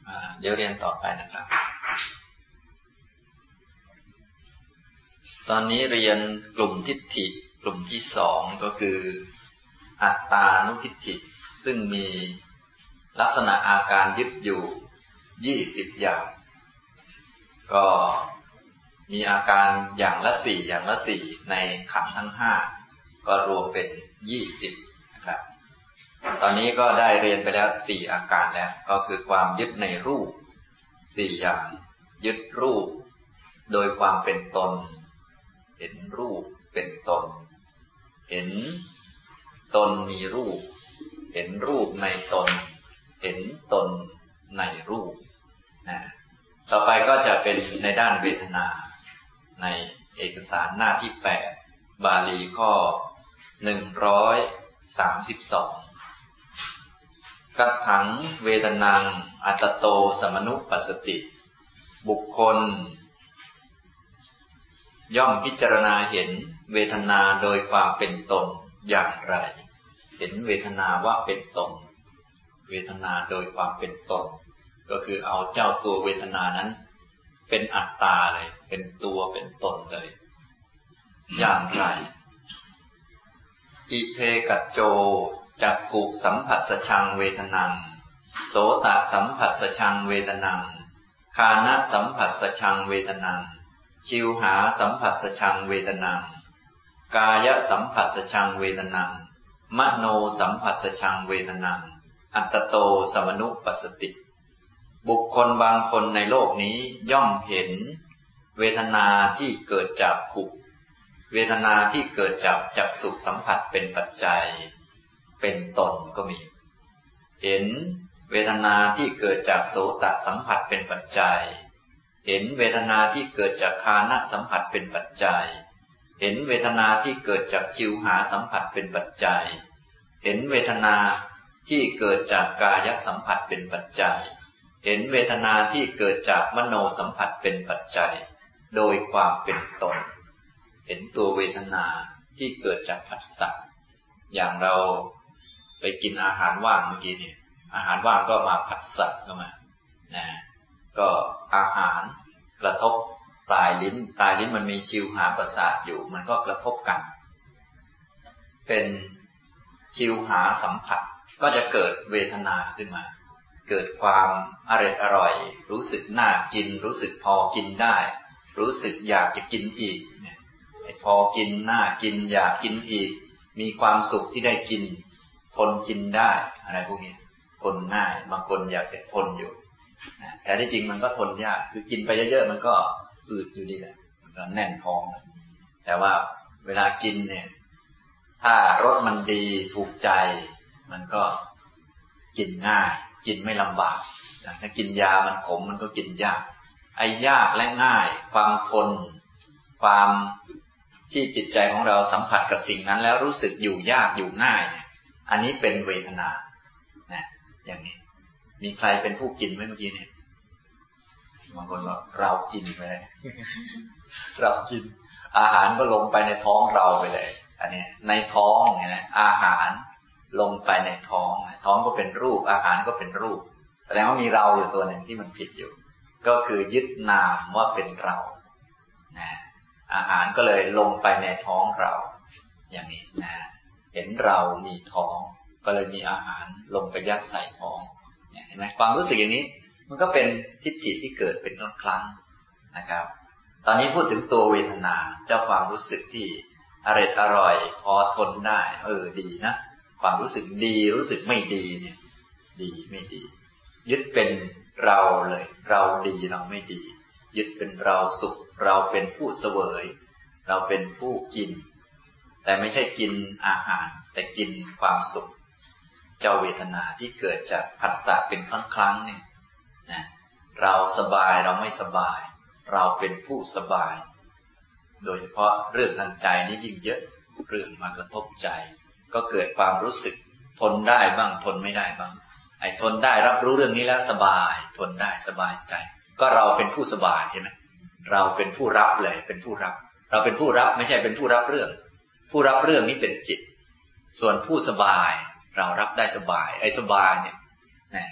เดี๋ยวเรียนต่อไปนะครับตอนนี้เรียนกลุ่มทิฏฐิกลุ่มที่2ก็คืออัตตานุทิฏฐิซึ่งมีลักษณะอาการยึดอยู่20อย่างก็มีอาการอย่างละ4อย่างละ4ในขันธ์ทั้ง5ก็รวมเป็น20นะครับตอนนี้ก็ได้เรียนไปแล้ว4อาการแล้วก็คือความยึดในรูป4อย่างยึดรูปโดยความเป็นตนเห็นรูปเป็นตนเห็นตนมีรูปเห็นรูปในตนเห็นตนในรูปต่อไปก็จะเป็นในด้านเวทนาในเอกสารหน้าที่8บาลีข้อ132กัตถังเวทนังอัตตโตสมนุปัสสติบุคคลย่อมพิจารณาเห็นเวทนาโดยความเป็นตนอย่างไรเห็นเวทนาว่าเป็นตนเวทนาโดยความเป็นตนก็คือเอาเจ้าตัวเวทนานั้นเป็นอัตตาเลยเป็นตัวเป็นตนเลยอย่างไรอิเทกัจโจจักขุสัมผัสสชังเวทนังโสตสัมผัสสชังเวทนังฆานะสัมผัสสชังเวทนังชิวหาสัมผัสสชังเวทนังกายสัมผัสสชังเวทนังมโนสัมผัสสชังเวทนังอัตตโตสมนุปัสสติบุคคลบางคนในโลกนี้ย่อมเห็นเวทนาที่เกิดจากขุเวทนาที่เกิดจากจักษุสัมผัสเป็นปัจจัยเป็นตนก็มีเห็นเวทนาที่เกิดจากโสตสัมผัสเป็นปัจจัยเห็นเวทนาที่เกิดจากฆานะสัมผัสเป็นปัจจัยเห็นเวทนาที่เกิดจากชิวหาสัมผัสเป็นปัจจัยเห็นเวทนาที่เกิดจากกายสัมผัสเป็นปัจจัยเห็นเวทนาที่เกิดจากมโนสัมผัสเป็นปัจจัยโดยความเป็นตนเห็นตัวเวทนาที่เกิดจากผัสสะอย่างเราไปกินอาหารว่างเมื่อกี้นี่อาหารว่างก็มาผัสสะเข้ามาก็อาหารกระทบปลายลิ้นมันมีชิวหาประสาทอยู่มันก็กระทบกันเป็นชิวหาสัมผัสก็จะเกิดเวทนาขึ้นมาเกิดความอร่อยรู้สึกน่ากินรู้สึกพอกินได้รู้สึกอยากจะกินอีกพอกินน่ากินอยากกินอีกมีความสุขที่ได้กินทนกินได้อะไรพวกนี้ทนง่ายบางคนอยากจะทนอยู่แต่ที่จริงมันก็ทนยากคือกินไปเยอะๆมันก็อืดอยู่ดีแหละมันก็แน่นท้องแต่ว่าเวลากินเนี่ยถ้ารสมันดีถูกใจมันก็กินง่ายกินไม่ลำบากถ้ากินยามันขมมันก็กินยากไอ้ยากและง่ายความทนความที่จิตใจของเราสัมผัสกับสิ่งนั้นแล้วรู้สึกอยู่ยากอยู่ง่ายเนี่ยอันนี้เป็นเวทนาอย่างนี้มีใครเป็นผู้กินไหมเมื่อกี้เนี่ยบางคนบอกเรากินไปเลยเรากินอาหารก็ลงไปในท้องเราไปเลยอันนี้ในท้องเนี่ยนะอาหารลงไปในท้องท้องก็เป็นรูปอาหารก็เป็นรูปแสดงว่ามีเราอยู่ตัวหนึ่งที่มันผิดอยู่ก็คือยึดนามว่าเป็นเราอาหารก็เลยลงไปในท้องเราอย่างนี้เห็นเรามีท้องก็เลยมีอาหารลงไปยัดใส่ท้องเห็นไหมความรู้สึกอย่างนี้มันก็เป็นทิฏฐิที่เกิดเป็นครั้งนะครับตอนนี้พูดถึงตัวเวทนาเจ้าความรู้สึกที่อร่อยพอทนได้ดีนะความรู้สึกดีรู้สึกไม่ดีเนี่ยดีไม่ดียึดเป็นเราเลยเราดีเราไม่ดียึดเป็นเราสุขเราเป็นผู้เสวยเราเป็นผู้กินแต่ไม่ใช่กินอาหารแต่กินความสุขเจ้าเวทนาที่เกิดจากผัสสะเป็นครั้งเนี่ยเราสบายเราไม่สบายเราเป็นผู้สบายโดยเฉพาะเรื่องทางใจนี่ยิ่งเยอะเรื่องมากระทบใจก็เกิดความรู้สึกทนได้บ้างทนไม่ได้บ้างไอ้ทนได้รับรู้เรื่องนี้แล้วสบายทนได้สบายใจก็เราเป็นผู้สบายใช่ไหมเราเป็นผู้รับเลยเป็นผู้รับเราเป็นผู้รับไม่ใช่เป็นผู้รับเรื่องผู้รับเรื่องนี้เป็นจิตส่วนผู้สบายเรารับได้สบายไอ้สบายเนี่ย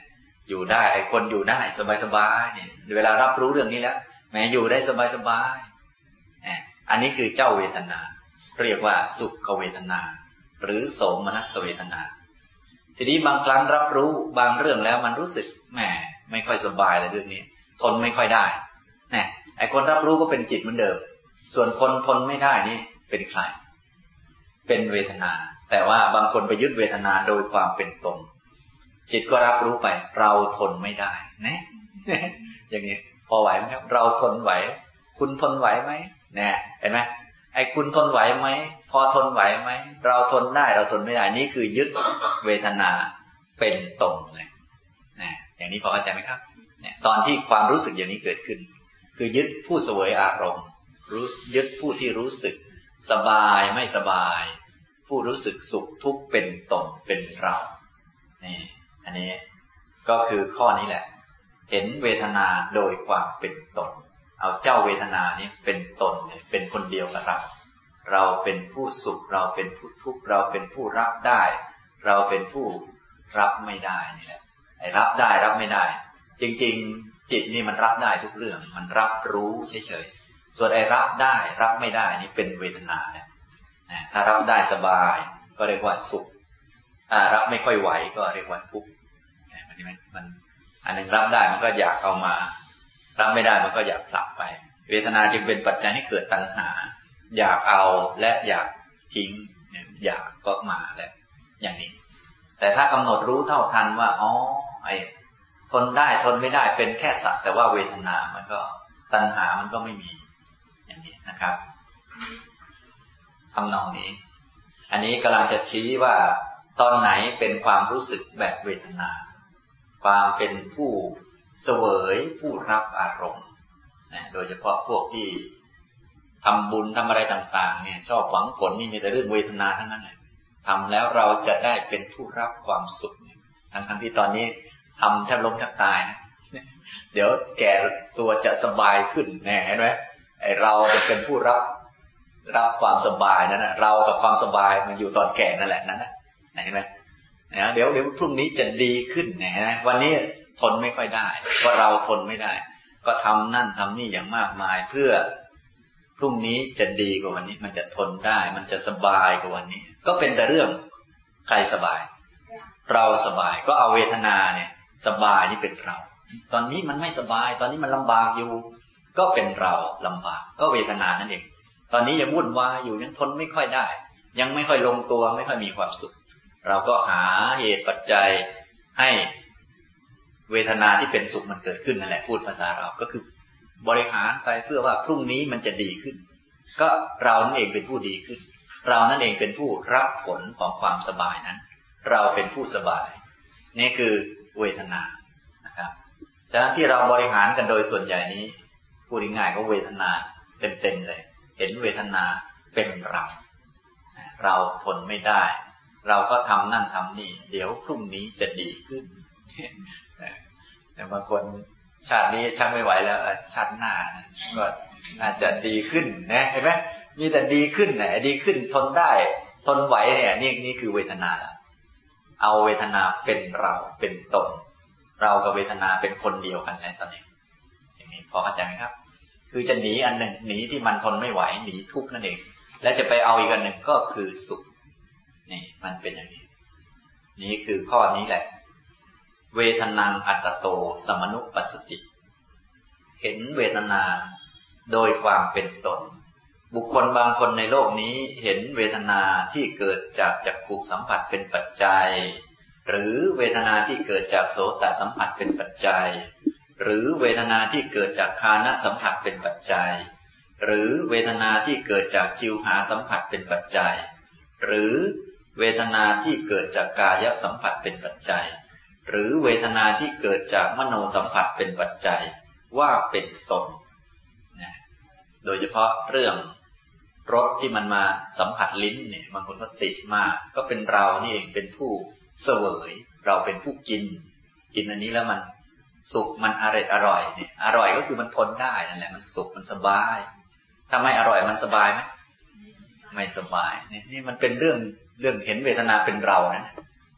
อยู่ได้ไอ้คนอยู่ได้สบายๆเนี่ยเวลารับรู้เรื่องนี้แล้วแม้อยู่ได้สบายๆอันนี้คือเจ้าเวทนาเรียกว่าสุขเวทนาหรือโสมนัสเวทนาทีนี้บางครั้งรับรู้บางเรื่องแล้วมันรู้สึกแหมไม่ค่อยสบายเลยเรื่องนี้ทนไม่ค่อยได้เนี่ยไอ้คนรับรู้ก็เป็นจิตเหมือนเดิมส่วนคนทนไม่ได้นี่เป็นใครเป็นเวทนาแต่ว่าบางคนไปยึดเวทนาโดยความเป็นตนจิตก็รับรู้ไปเราทนไม่ได้นะอย่างนี้พอไหวไหมครับเราทนไหวคุณทนไหวไหมเนี่ยเห็นไหมไอ้คุณทนไหวไหมพอทนไหวไหมเราทนได้เราทนไม่ได้นี่คือยึดเวทนาเป็นตนเลยนะอย่างนี้พอเข้าใจไหมครับเนี่ยตอนที่ความรู้สึกอย่างนี้เกิดขึ้นคือยึดผู้เสวยอารมณ์ยึดผู้ที่รู้สึกสบายไม่สบายผู้รู้สึกสุขทุกข์เป็นตนเป็นเรานี่อันนี้ก็คือข้อนี้แหละเห็นเวทนาโดยความเป็นตนเอาเจ้าเวทนานี้เป็นตนเลยเป็นคนเดียวกับเราเราเป็นผู้สุขเราเป็นผู้ทุกข์เราเป็นผู้รับได้เราเป็นผู้รับไม่ได้นี่แหละไอ้รับได้รับไม่ได้จริงๆจิตนี่มันรับได้ทุกเรื่องมันรับรู้เฉยๆส่วนไอ้รับได้รับไม่ได้นี่เป็นเวทนาเนี่ยถ้ารับได้สบายก็เรียกว่าสุขรับไม่ค่อยไหวก็เรียกว่าทุกข์มันอันหนึ่งรับได้มันก็อยากเอามารับไม่ได้มันก็อยากผลักไปเวทนาจึงเป็นปัจจัยให้เกิดตัณหาอยากเอาและอยากทิ้งอยากก็มาแล้วอย่างนี้แต่ถ้ากำหนดรู้เท่าทันว่าอ๋อไอ้ทนได้ทนไม่ได้เป็นแค่สักแต่ว่าเวทนามันก็ตัณหามันก็ไม่มีอย่างนี้นะครับทำนองนี้อันนี้กำลังจะชี้ว่าตอนไหนเป็นความรู้สึกแบบเวทนาความเป็นผู้เสวยผู้รับอารมณ์โดยเฉพาะพวกที่ทำบุญทำอะไรต่างๆเนี่ยชอบหวังผลนี่มีแต่เรื่องเวทนาทั้งนั้นเลยทำแล้วเราจะได้เป็นผู้รับความสุขทั้งที่ตอนนี้ทำแทบล้มแทบตายนะเดี๋ยวแก่ตัวจะสบายขึ้นแน่เห็นไหมไอเราจะเป็นผู้รับความสบายนั่นนะเรากับความสบายมันอยู่ตอนแก่นั่นแหละนั่นนะเห็นไหมเดี๋ยวพรุ่งนี้จะดีขึ้นนะวันนี้ทนไม่ค่อยได้ก็เราทนไม่ได้ก็ทำนั่นทำนี่อย่างมากมายเพื่อพรุ่งนี้จะดีกว่าวันนี้มันจะทนได้มันจะสบายกว่าวันนี้ก็เป็นแต่เรื่องใครสบายเราสบายก็เอาเวทนาเนี่ยสบายนี่เป็นเราตอนนี้มันไม่สบายตอนนี้มันลำบากอยู่ก็เป็นเราลำบากก็เวทนานั่นเองตอนนี้ยังวุ่นวายอยู่ยังทนไม่ค่อยได้ยังไม่ค่อยลงตัวไม่ค่อยมีความสุขเราก็หาเหตุปัจจัยให้เวทนาที่เป็นสุขมันเกิดขึ้นนั่นแหละพูดภาษาเราก็คือบริหารไปเพื่อว่าพรุ่งนี้มันจะดีขึ้นก็เรานั่นเองเป็นผู้ดีขึ้นเรานั่นเองเป็นผู้รับผลของความสบายนั้นเราเป็นผู้สบายนี่คือเวทนานะครับฉะนั้นที่เราบริหารกันโดยส่วนใหญ่นี้พูดง่ายๆก็เวทนาเต็มๆเลยเห็นเวทนาเป็นเราทนไม่ได้เราก็ทำนั่นทำนี่เดี๋ยวพรุ่งนี้จะดีขึ้นแต่บางคนชาตินี้ชักไม่ไหวแล้วชาติหน้าก็น่าจะดีขึ้นนะเห็นไหมมีแต่ดีขึ้นนะดีขึ้นทนได้ทนไหวเนี่ยนี่คือเวทนาละเอาเวทนาเป็นเราเป็นตนเรากับเวทนาเป็นคนเดียวกันแล้วตอนนี้อย่างนี้พอเข้าใจไหมครับคือจะหนีอันหนึ่งหนีที่มันทนไม่ไหวหนีทุกข์นั่นเองและจะไปเอาอีกอันหนึ่งก็คือสุขนี่มันเป็นอย่างนี้นี่คือข้อนี้แหละเวทนังอัตโตสมนุปัสสติเห็นเวทนาโดยความเป็นตนบุคคลบางคนในโลกนี้เห็นเวทนาที่เกิดจากจักขุสัมผัสเป็นปัจจัยหรือเวทนาที่เกิดจากโสตสัมผัสเป็นปัจจัยหรือเวทนาที่เกิดจากฆานสัมผัสเป็นปัจจัยหรือเวทนาที่เกิดจากจิวหาสัมผัสเป็นปัจจัยหรือเวทนาที่เกิดจากกายสัมผัสเป็นปัจจัยหรือเวทนาที่เกิดจากมโนสัมผัสเป็นปัจจัยว่าเป็นตนโดยเฉพาะเรื่องรสที่มันมาสัมผัสลิ้นเนี่ยบางคนก็ติดมากก็เป็นเรานี่เองเป็นผู้เสวยเราเป็นผู้กินอันนี้แล้วมันสุขมันอร่อยเนี่ยอร่อยก็คือมันทนได้นั่นแหละมันสุขมันสบายถ้าไม่อร่อยมันสบายไหมไม่สบายนี่มันเป็นเรื่องเห็นเวทนาเป็นเรานะ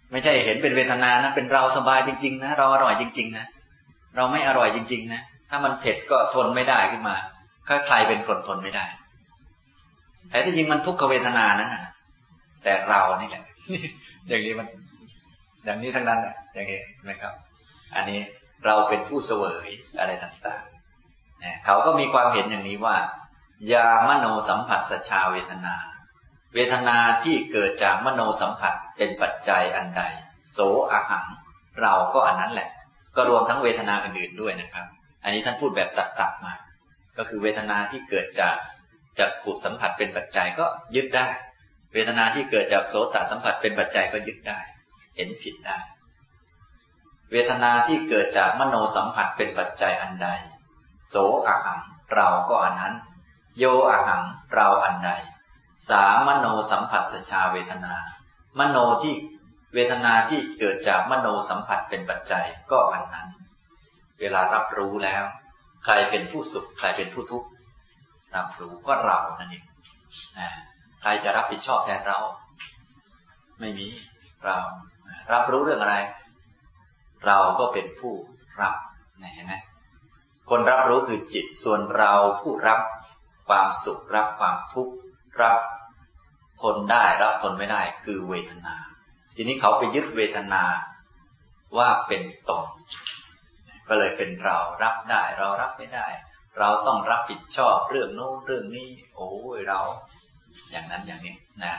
ไม่ใช่เห็นเป็นเวทนานะเป็นเราสบายจริงๆนะเราอร่อยจริงๆนะเราไม่อร่อยจริงๆนะถ้ามันเผ็ดก็ทนไม่ได้ขึ้นมาใครเป็นคนทนไม่ได้แต่ที่จริงมันทุกขเวทนานั้นนะแต่เรานี่แหละอย่างนี้มันอย่างนี้ทั้งนั้นแหละอย่างนี้นะครับอันนี้เราเป็นผู้เสวยอะไรต่างๆเนี่ยเขาก็มีความเห็นอย่างนี้ว่ายามโนสัมผัสสชาเวทนาเวทนาที่เกิดจากมโนสัมผัสเป็นปัจจัยอันใดโสอหังเราก็อันนั้นแหละก็รวมทั้งเวทนาอื่นๆด้วยนะครับอันนี้ท่านพูดแบบตัดๆมาก็คือเวทนาที่เกิดจากจักขุสัมผัสเป็นปัจจัยก็ยึดได้เวทนาที่เกิดจากโสตสัมผัสเป็นปัจจัยก็ยึดได้เห็นผิดได้เวทนาที่เกิดจากมโนสัมผัสเป็นปัจจัยอันใดโสอหังเราก็อันนั้นโยอหังเราอันใดสามโนสัมผัสสชาเวทนามโนที่เวทนาที่เกิดจากมโนสัมผัสเป็นปัจจัยก็อันนั้นเวลารับรู้แล้วใครเป็นผู้สุขใครเป็นผู้ทุกข์รับรู้ก็เรานั่นเองใครจะรับผิดชอบแทนเราไม่มีเรารับรู้เรื่องอะไรเราก็เป็นผู้รับเห็นไหมคนรับรู้คือจิตส่วนเราผู้รับความสุขรับความทุกข์รับทนได้รับทนไม่ได้คือเวทนาทีนี้เขาไปยึดเวทนาว่าเป็นตนก็เลยเป็นเรารับได้เรารับไม่ได้เราต้องรับผิดชอบเรื่องโน้นเรื่องนี้โอ้ยเราอย่างนั้นอย่างนี้นะ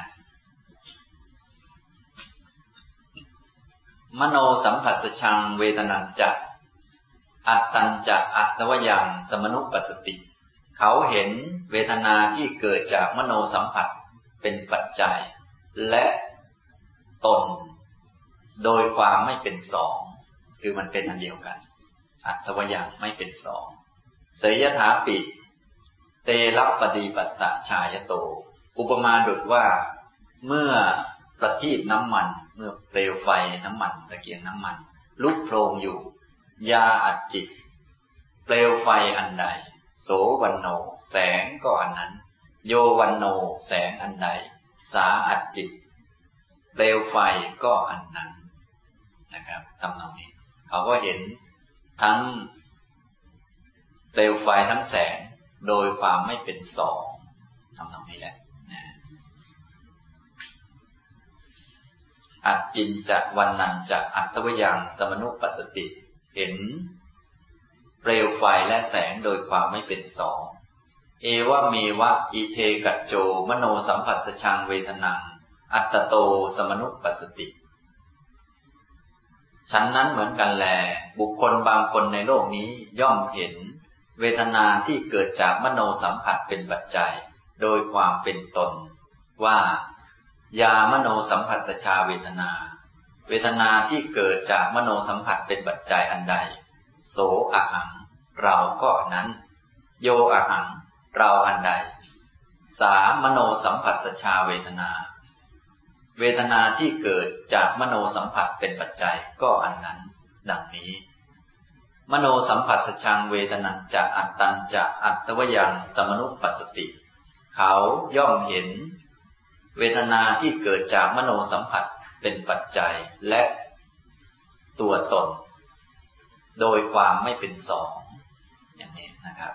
มโนสัมผัสสชังเวทนังจักอัตตัญจะอัตวยังสมนุปัสสติเขาเห็นเวทนาที่เกิดจากมโนสัมผัสเป็นปัจจัยและตนโดยความไม่เป็นสองคือมันเป็นอันเดียวกันอัตวยังไม่เป็นสองเสยถาปิเตลัปปฏิปัสสะชายโตอุปมาดุจว่าเมื่อประทีปน้ำมันเมื่อเปลวไฟน้ำมันตะเกียงน้ำมันลุกโพลงอยู่ยาอัจจิตเปลวไฟอันใดโสวันโนแสงก็อันนั้นโยวันโนแสงอันใดสาอัจจิตเปลวไฟก็อันนั้นนะครับทำนองนี้เขาก็เห็นทั้งเปลวไฟทั้งแสงโดยความไม่เป็นสองทำนองนี้แหละอัจจินจะวันนันจะอัตวยังสมนุปัสสติเห็นเปลวไฟและแสงโดยความไม่เป็นสองเอวะเมวะอิเทกัจโจมโนสัมผัสสชังเวทนังอัตตโตสมนุปัสสติฉันนั้นเหมือนกันแลบุคคลบางคนในโลกนี้ย่อมเห็นเวทนาที่เกิดจากมโนสัมผัสเป็นปัจจัยโดยความเป็นตนว่ายามโนสัมผัสสชาเวทนาเวทนาที่เกิดจากมโนสัมผัสเป็นปัจจัยอันใดโสอหังเราก็นั้นโยอหังเราอันใดสามโนสัมผัสสชาเวทนาเวทนาที่เกิดจากมโนสัมผัสเป็นปัจจัยก็อันนั้นดังนี้มโนสัมผัสสชังเวทนังจะอัตตัญจะอัตวยังสมนุปัสสติเขาย่อมเห็นเวทนาที่เกิดจากมโนสัมผัสเป็นปัจจัยและตัวตนโดยความไม่เป็นสองอย่างนี้นะครับ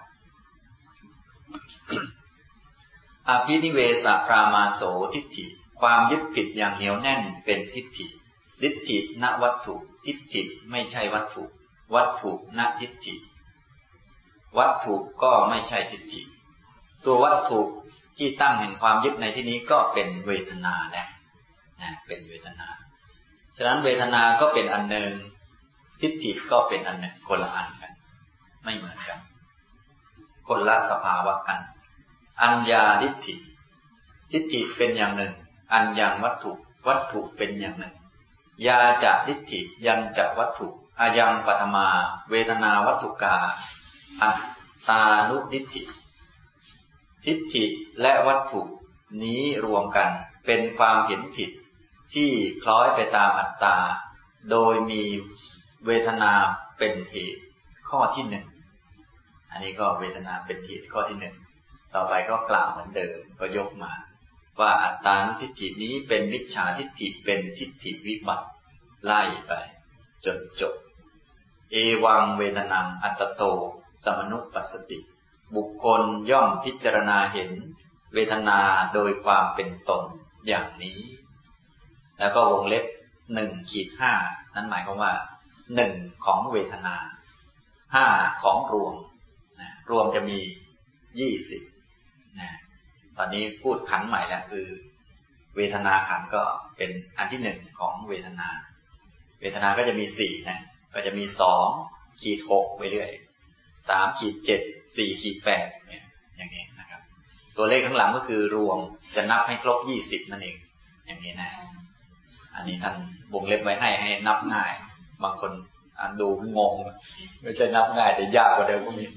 อภินิเวสพรามาโสทิฏฐิความยึดผิดอย่างเหนียวแน่นเป็นทิฏฐิทิฏฐิณวัตถุทิฏฐิไม่ใช่วัตถุวัตถุณทิฏฐิวัตถุก็ไม่ใช่ทิฏฐิตัววัตถุที่ตั้งแห่งความยึดในที่นี้ก็เป็นเวทนาแหละเป็นเวทนาฉะนั้นเวทนาก็เป็นอันหนึ่งทิฏฐิก็เป็นอันหนึ่งคนละอันกันไม่เหมือนกันคนละสภาวะกันอัญญาทิฏฐิทิฏฐิเป็นอย่างหนึ่งอัญญังวัตถุวัตถุเป็นอย่างหนึ่งยาจะทิฏฐิยังจะวัตถุอายังปัทมาเวทนาวัตถุกาอัตตานุทิฏฐิทิฏฐิและวัตถุนี้รวมกันเป็นความเห็นผิดที่คล้อยไปตามอัตตาโดยมีเวทนาเป็นเหตุข้อที่หนึ่งอันนี้ก็เวทนาเป็นเหตุข้อที่หนึ่งต่อไปก็กล่าวเหมือนเดิมก็ยกมาว่าอัตตานุทิฏฐินี้เป็นมิจฉาทิฏฐิเป็นทิฏฐิวิบัติไล่ไปจนจบเอวังเวทนังอัตโตสมนุปัสสติบุคคลย่อมพิจารณาเห็นเวทนาโดยความเป็นตนอย่างนี้แล้วก็วงเล็บ 1-5 นั้นหมายความว่า1ของเวทนา5ของรวมรวมจะมี20นะตอนนี้พูดขันธ์ใหม่แล้วคือเวทนาขันธ์ก็เป็นอันที่1ของเวทนาเวทนาก็จะมี4นะก็จะมี2-6ไปเรื่อย3-7 4-8เนี่ยอย่างนี้นะครับตัวเลขข้างหลังก็คือรวมจะนับให้ครบ20นั่นเองอย่างนี้นะอันนี้ท่านวงเล็บไว้ให้นับง่ายบางคนดูงงไม่ใช่นับง่ายแต่ยากกว่าเดิมก็มี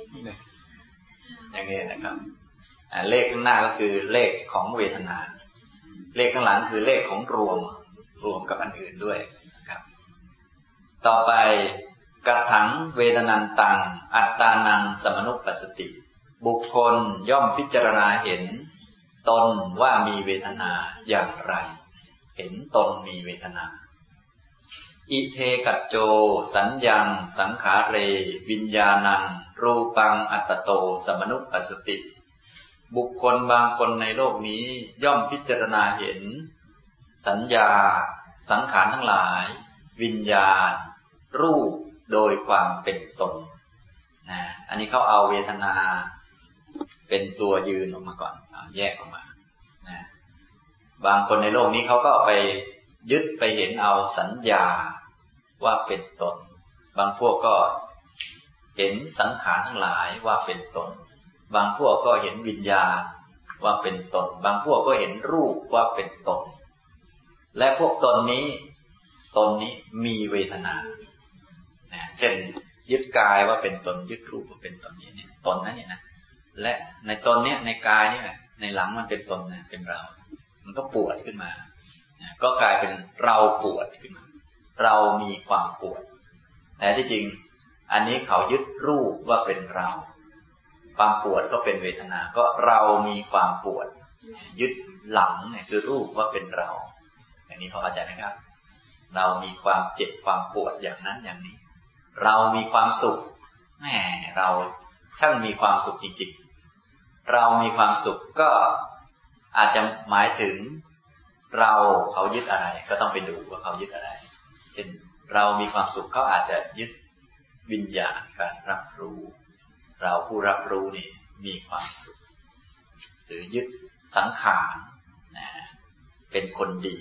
อย่างนี้นะครับเลขข้างหน้าก็คือเลขของเวทนาเลขข้างหลังคือเลขของรวมกับอันอื่นด้วยนะครับต่อไปกถังเวทนันตังอัตตานังสมนุปัสสติบุคคลย่อมพิจารณาเห็นตนว่ามีเวทนาอย่างไรเห็นตนมีเวทนาอิเทกัจโจสัญญังสังขาเรวิญญาณังรูปังอัตตโตสมนุปัสสติบุคคลบางคนในโลกนี้ย่อมพิจารณาเห็นสัญญาสังขารทั้งหลายวิญญาณรูปโดยความเป็นตนนะอันนี้เขาเอาเวทนาเป็นตัวยืนออกมาก่อนแยกออกมานะบางคนในโลกนี้เขาก็ไปยึดไปเห็นเอาสัญญาว่าเป็นตนบางพวกก็เห็นสังขารทั้งหลายว่าเป็นตนบางพวกก็เห็นวิญญาณว่าเป็นตนบางพวกก็เห็นรูปว่าเป็นตนและพวกตนนี้มีเวทนาเช่นยึดกายว่าเป็นตนยึดรูปว่าเป็นตนนี้เนี่ยตนนั้นเนี่ยนะและในตนเนี่ยในกายเนี่ยในหลังมันเป็นตนนะเป็นเรามันก็ปวดขึ้นมาก็กลายเป็นเราปวดขึ้นมาเรามีความปวดแต่ที่จริงอันนี้เขายึดรูปว่าเป็นเราความปวดก็เป็นเวทนาก็เรามีความปวดยึดหลังเนี่ยคือรูปว่าเป็นเราอย่างนี้พอเข้าใจไหมครับเรามีความเจ็บความปวดอย่างนั้นอย่างนี้เรามีความสุขแหมเราช่างมีความสุขจริงๆเรามีความสุขก็อาจจะหมายถึงเขายึดอะไรก็ต้องไปดูว่าเขายึดอะไรเช่นเรามีความสุขเขาอาจจะยึดวิญญาณการรับรู้เราผู้รับรู้นี่มีความสุขหรือยึดสังขารเป็นคนดี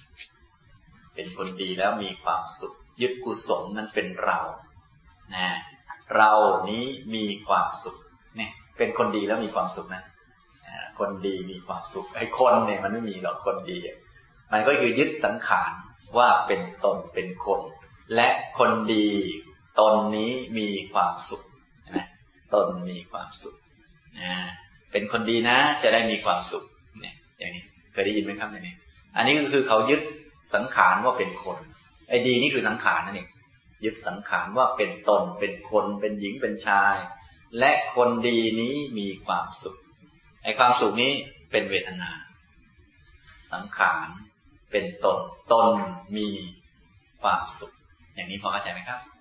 แล้วมีความสุขยึดกุศลนั้นเป็นเราเรานี้มีความสุขเนี่ยเป็นคนดีแล้วมีความสุขนะคนดีมีความสุขไอ้คนเนี่ยมันไม่มีหรอกคนดีมันก็คือยึดสังขารว่าเป็นตนเป็นคนและคนดีตนนี้มีความสุขนะตนมีความสุขเป็นคนดีนะจะได้มีความสุขเนี่ยอย่างนี้เคยได้ยินไหมครับอย่างนี้อันนี้ก็คือเขายึดสังขารว่าเป็นคนไอ้ดีนี่คือสังขารนั่นเองยึดสังขารว่าเป็นตนเป็นคนเป็นหญิงเป็นชายและคนดีนี้มีความสุขไอ้ความสุขนี้เป็นเวทนาสังขารเป็นตนมีความสุขอย่างนี้พอเข้าใจไหมครับ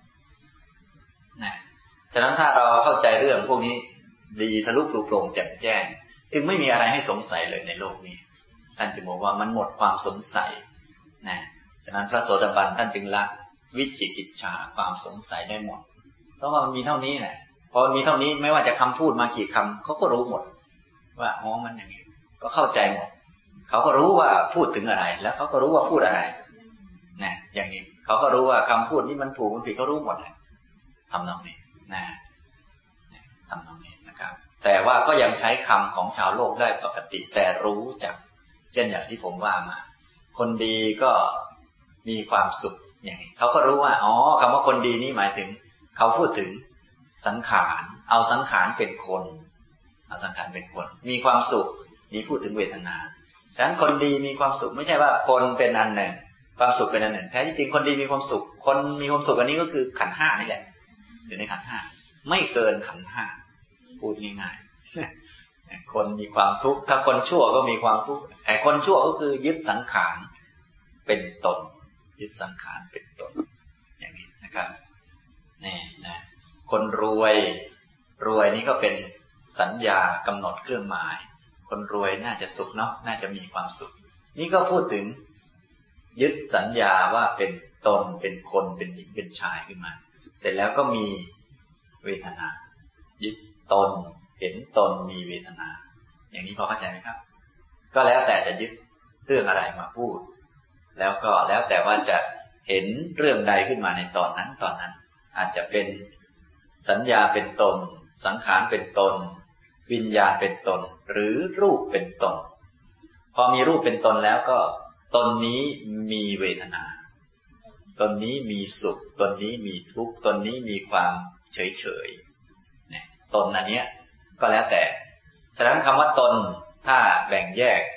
ฉะนั้นถ้าเราเข้าใจเรื่องพวกนี้ดีทะลุปลุกโปร่งแจ่มแจ้งจึงไม่มีอะไรให้สงสัยเลยในโลกนี้ท่านจึงบอกว่ามันหมดความสงสัยฉะนั้นพระโสดาบันท่านจึงละวิจิกิจฉาความสงสัยได้หมดเพราะว่ามันมีเท่านี้แหละพอมีเท่านี้ไม่ว่าจะคำพูดมากี่คำเขาก็รู้หมดว่าอ๋อมันอย่างนี้ก็เข้าใจหมดเขาก็รู้ว่าพูดถึงอะไรแล้วเขาก็รู้ว่าพูดอะไรอย่างนี้เขาก็รู้ว่าคำพูดนี้มันถูกมันผิดเขารู้หมดเลยทำนองนี้ทำนองนี้นะครับแต่ว่าก็ยังใช้คำของชาวโลกได้ปกติแต่รู้จักเช่นอย่างที่ผมว่ามาคนดีก็มีความสุขอย่างนี้เขาก็รู้ว่าอ๋อคำว่าคนดีนี่หมายถึงเขาพูดถึงสังขารเอาสังขารเป็นคนเอาสังขารเป็นคนมีความสุขนี่พูดถึงเวทนาฉะนั้นคนดีมีความสุขไม่ใช่ว่าคนเป็นอันหนึ่งความสุขเป็นอันหนึ่งแท้ที่จริงคนดีมีความสุขคนมีความสุขอันนี้ก็คือขันธ์ห้านี่แหละอยู่ในขันธ์ห้าไม่เกินขันธ์ห้าพูดง่ายๆคนมีความทุกข์ถ้าคนชั่วก็มีความทุกข์ไอ้คนชั่วก็คือยึดสังขารเป็นตนยึดสังขารเป็นตนอย่างนี้นะครับนี่นะคนรวยนี่ก็เป็นสัญญากำหนดเครื่องหมายคนรวยน่าจะสุขเนาะน่าจะมีความสุขนี่ก็พูดถึงยึดสัญญาว่าเป็นตนเป็นคนเป็นหญิงเป็นชายขึ้นมาเสร็จแล้วก็มีเวทนายึดตนเห็นตนมีเวทนาอย่างนี้พอเข้าใจไหมครับก็แล้วแต่จะยึดเรื่องอะไรมาพูดแล้วก็แล้วแต่ว่าจะเห็นเรื่องใดขึ้นมาในตอนนั้นอาจจะเป็นสัญญาเป็นตนสังขารเป็นตนวิญญาณเป็นตนหรือรูปเป็นตนพอมีรูปเป็นตนแล้วก็ตนนี้มีเวทนาตนนี้มีสุขตนนี้มีทุกข์ตนนี้มีความเฉยเนี่ยตนอันเนี้ยก็แล้วแต่ฉะนั้นคำว่าตนถ้าแบ่งแยก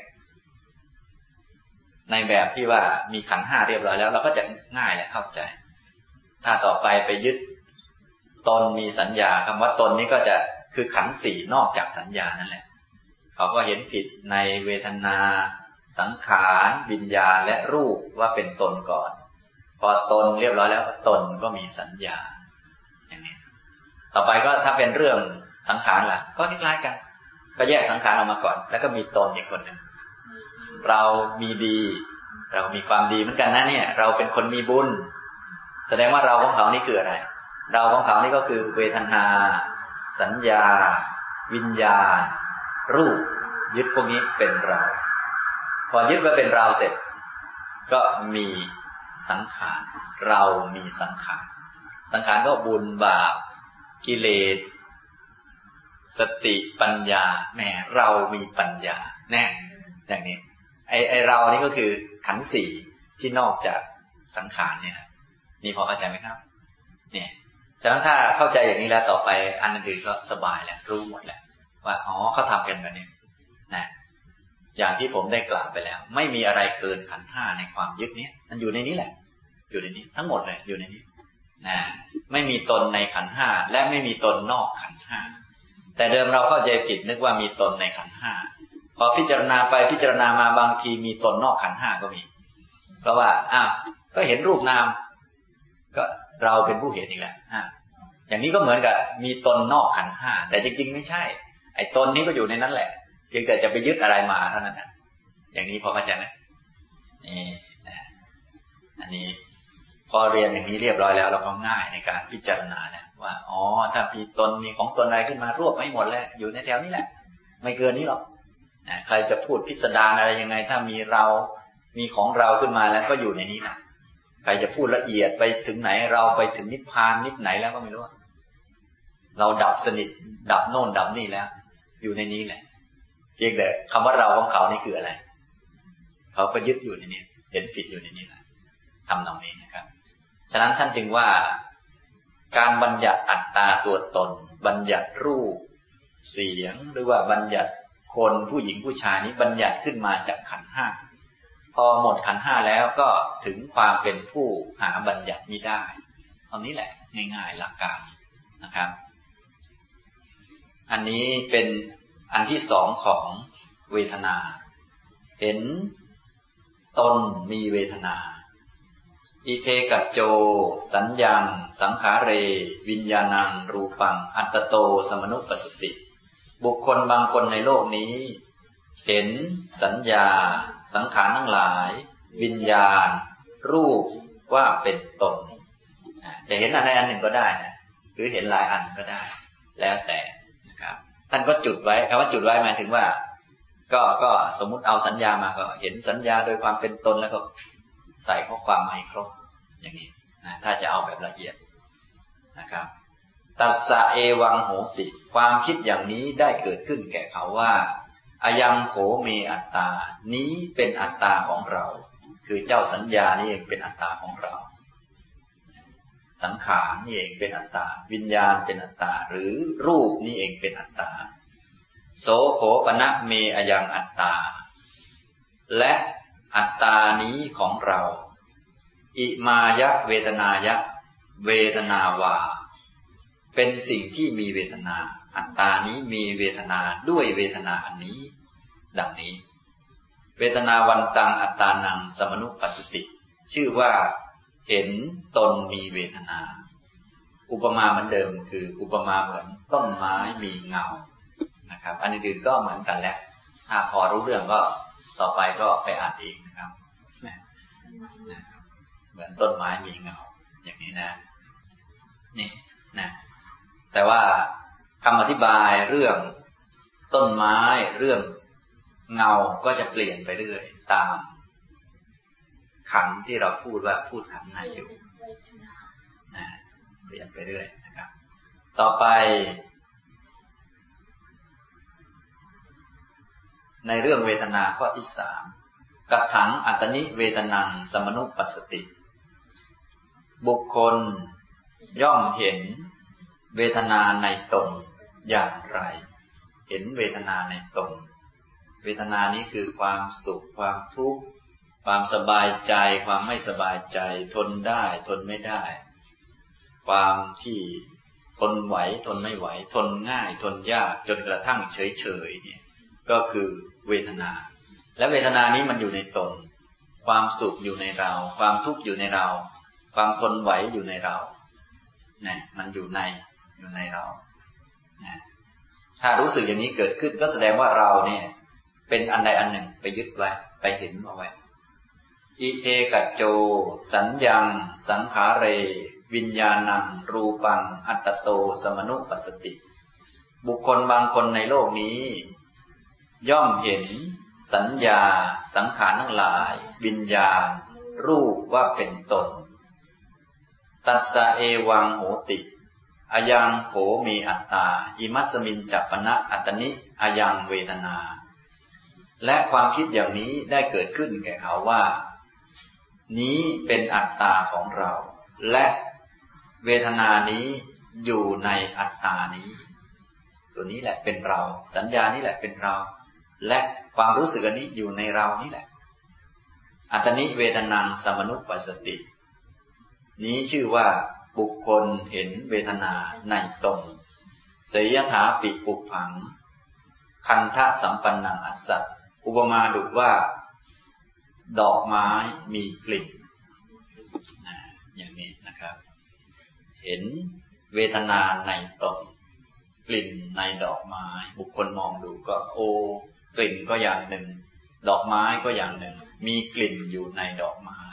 ในแบบที่ว่ามีขันธ์ห้าเรียบร้อยแล้วเราก็จะง่ายและเข้าใจถ้าต่อไปยึดตนมีสัญญาคำว่าตนนี้ก็จะคือขันธ์สี่นอกจากสัญญานั่นแหละเขาก็เห็นผิดในเวทนาสังขารวิญญาณและรูปว่าเป็นตนก่อนพอตนเรียบร้อยแล้วตนก็มีสัญญาอย่างนี้ต่อไปก็ถ้าเป็นเรื่องสังขารล่ะก็คล้ายๆกันก็แยกสังขารออกมาก่อนแล้วก็มีตนอีกคนหนึ่งเรามีดีเรามีความดีเหมือนกันนะเนี่ยเราเป็นคนมีบุญแสดงว่าเราของเขานี่คืออะไรเราของเขานี่ก็คือเวทนาสัญญาวิญญาณรูปยึดพวกนี้เป็นเราพอยึดว่าเป็นเราเสร็จก็มีสังขารเรามีสังขารสังขารก็บุญบาปกิเลสสติปัญญาแหมเรามีปัญญาแน่อย่างนี้ไอเรานี่ก็คือขันธ์สี่ที่นอกจากสังขารเนี่ยนี่พอเข้าใจไหมครับเนี่ยฉะนั้นถ้าเข้าใจอย่างนี้แล้วต่อไปอันอื่นก็สบายแล้วรู้หมดแล้วว่าอ๋อเขาทำกันแบบนี้นะอย่างที่ผมได้กล่าวไปแล้วไม่มีอะไรเกินขันธ์ห้าในความยึดนี้มันอยู่ในนี้แหละอยู่ในนี้ทั้งหมดเลยอยู่ในนี้นะไม่มีตนในขันธ์ห้าและไม่มีตนนอกขันธ์ห้าแต่เดิมเราเข้าใจผิดนึกว่ามีตนในขันธ์ห้าพอพิจารณาไปพิจารณามาบางทีมีตนนอกขันธ์ห้าก็มีเพราะว่าก็เห็นรูปนามก็เราเป็นผู้เห็นอีกแล้วอย่างนี้ก็เหมือนกับมีตนนอกขันธ์ห้าแต่จริงๆไม่ใช่ไอ้ตนนี้ก็อยู่ในนั้นแหละเพียงแต่จะไปยึดอะไรมาเท่านั้นอย่างนี้พอเข้าใจไหมนี่นะอันนี้พอเรียนอย่างนี้เรียบร้อยแล้วเราก็ง่ายในการพิจารณานะว่าอ๋อถ้ามีตนมีของตนอะไรขึ้นมารวบไม่หมดแล้วอยู่ในแถวนี้แหละไม่เกินนี้หรอกนะใครจะพูดพิสดารอะไรยังไงถ้ามีเรามีของเราขึ้นมาแล้วก็อยู่ในนี้แหละใครจะพูดละเอียดไปถึงไหนเราไปถึงนิพพานนิพไหนแล้วก็ไม่รู้เราดับสนิทดับโน่นดับนี่แล้วอยู่ในนี้แหละเพียงแต่คำว่าเราของเขานี่คืออะไรเขาก็ยึดอยู่ในนี้เห็นผิดอยู่ในนี้แหละทำตรงนี้นะครับฉะนั้นท่านจึงว่าการบัญญัติอัตตาตัวตนบัญญัติรูปเสียงหรือว่าบัญญัติคนผู้หญิงผู้ชายนี้บัญญัติขึ้นมาจากขันธ์ห้าพอหมดขันธ์ห้าแล้วก็ถึงความเป็นผู้หาบัญญัติมิได้ตอนนี้แหละง่ายๆหลักการนะครับอันนี้เป็นอันที่สองของเวทนาเห็นตนมีเวทนาอิเทกัจโจสัญญังสังขาเรวิญญาณังรูปังอัตตโตสมนุปสติบุคคลบางคนในโลกนี้เห็นสัญญาสังขารทั้งหลายวิญญาณรูปว่าเป็นตนจะเห็นอันใดอันหนึ่งก็ได้นะหรือเห็นหลายอันก็ได้แล้วแต่นะครับท่านก็จุดไว้คำว่าจุดไว้หมายถึงว่าก็สมมุติเอาสัญญามาก็เห็นสัญญาโดยความเป็นตนแล้วก็ใส่ข้อความมาให้ครบอย่างนี้นะถ้าจะเอาแบบละเอียดนะครับตัสสะเอวังโหติความคิดอย่างนี้ได้เกิดขึ้นแก่เขาว่าอายังโขเมอัตตานี้เป็นอัตตาของเราคือเจ้าสัญญานี่เองเป็นอัตตาของเราสังขารนี่เองเป็นอัตตาวิญญาณเป็นอัตตาหรือรูปนี่เองเป็นอัตตาโสโขปนะเมอายังอัตตาและอัตตานี้ของเราอิมายะเวทนายะเวทนาวาเป็นสิ่งที่มีเวทนาอัตตานี้มีเวทนาด้วยเวทนาอันนี้ดังนี้เวทนาวันตังอัตตานังสมนุปัสสติชื่อว่าเห็นตนมีเวทนาอุปมาเหมือนเดิมคืออุปมาเหมือนต้นไม้มีเงานะครับอันอื่นๆก็เหมือนกันแหละถ้าพอรู้เรื่องก็ต่อไปก็ไปอ่านเองนะครับเหมือนต้นไม้มีเงาอย่างนี้นะนี่นะแต่ว่าคำอธิบายเรื่องต้นไม้เรื่องเงาก็จะเปลี่ยนไปเรื่อยตามขันธ์ที่เราพูดว่าพูดขันธ์ไหนอยู่นะเปลี่ยนไปเรื่อยนะครับต่อไปในเรื่องเวทนาข้อที่3กัตถังอัตตนิเวทนังสมนุปัสสติบุคคลย่อมเห็นเวทนาในตนอย่างไรเห็นเวทนาในตนเวทนานี้คือความสุขความทุกข์ความสบายใจความไม่สบายใจทนได้ทนไม่ได้ความที่ทนไหวทนไม่ไหวทนง่ายทนยากจนกระทั่งเฉยๆเนี่ยก็คือเวทนาและเวทนานี้มันอยู่ในตนความสุขอยู่ในเราความทุกข์อยู่ในเราความทนไหวอยู่ในเราเนี่ยมันอยู่ในเราเนี่ยถ้ารู้สึกอย่างนี้เกิดขึ้นก็แสดงว่าเราเนี่ยเป็นอันใดอันหนึ่งไปยึดไว้ไปเห็นเอาไว้อิเทกัจโจสัญญังสังขาเรวิญญาณังรูปังอัตตโตสมนุปัสสติบุคคลบางคนในโลกนี้ย่อมเห็นสัญญาสังขารทั้งหลายวิญญาณรูปว่าเป็นตนตัสสะเอวังโหติอายังโขมีอัตตาอิมัสสมินจัปปนะอัตตนิอายังเวทนาและความคิดอย่างนี้ได้เกิดขึ้นแก่เขาว่านี้เป็นอัตตาของเราและเวทนานี้อยู่ในอัตตานี้ตัวนี้แหละเป็นเราสัญญานี้แหละเป็นเราและความรู้สึกอันนี้อยู่ในเรานี่แหละอัตตนิเวทนังสมนุปัสสตินี้ชื่อว่าบุคคลเห็นเวทนาในตนเสยถาปิปุผังคันทะสัมปันนังอัสสะอุปมาดุจว่าดอกไม้มีกลิ่นอย่างนี้นะครับเห็นเวทนาในตนกลิ่นในดอกไม้บุคคลมองดูก็โอกลิ่นก็อย่างหนึ่งดอกไม้ก็อย่างหนึ่งมีกลิ่นอยู่ในดอกไม้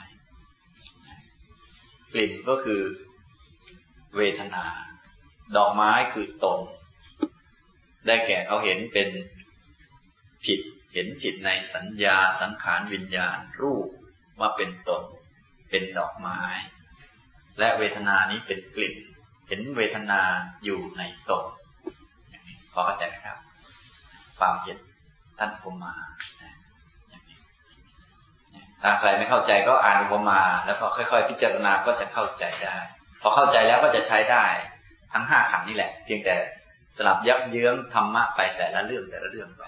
กลิ่นก็คือเวทนาดอกไม้คือตนได้แก่เขาเห็นเป็นผิดเห็นผิดในสัญญาสังขารวิญญาณรูปว่าเป็นตนเป็นดอกไม้และเวทนานี้เป็นกลิ่นเห็นเวทนาอยู่ในตนอย่างนี้พอเข้าใจไหมครับความเห็นท่านอุปมาอย่างนี้ถ้าใครไม่เข้าใจก็อ่านอุปมาแล้วก็ค่อยๆพิจารณาก็จะเข้าใจได้พอเข้าใจแล้วก็จะใช้ได้ทั้ง5ขันธ์นี่แหละเพียงแต่สลับยับเยื้องธรรมะไปแต่ละเรื่องไป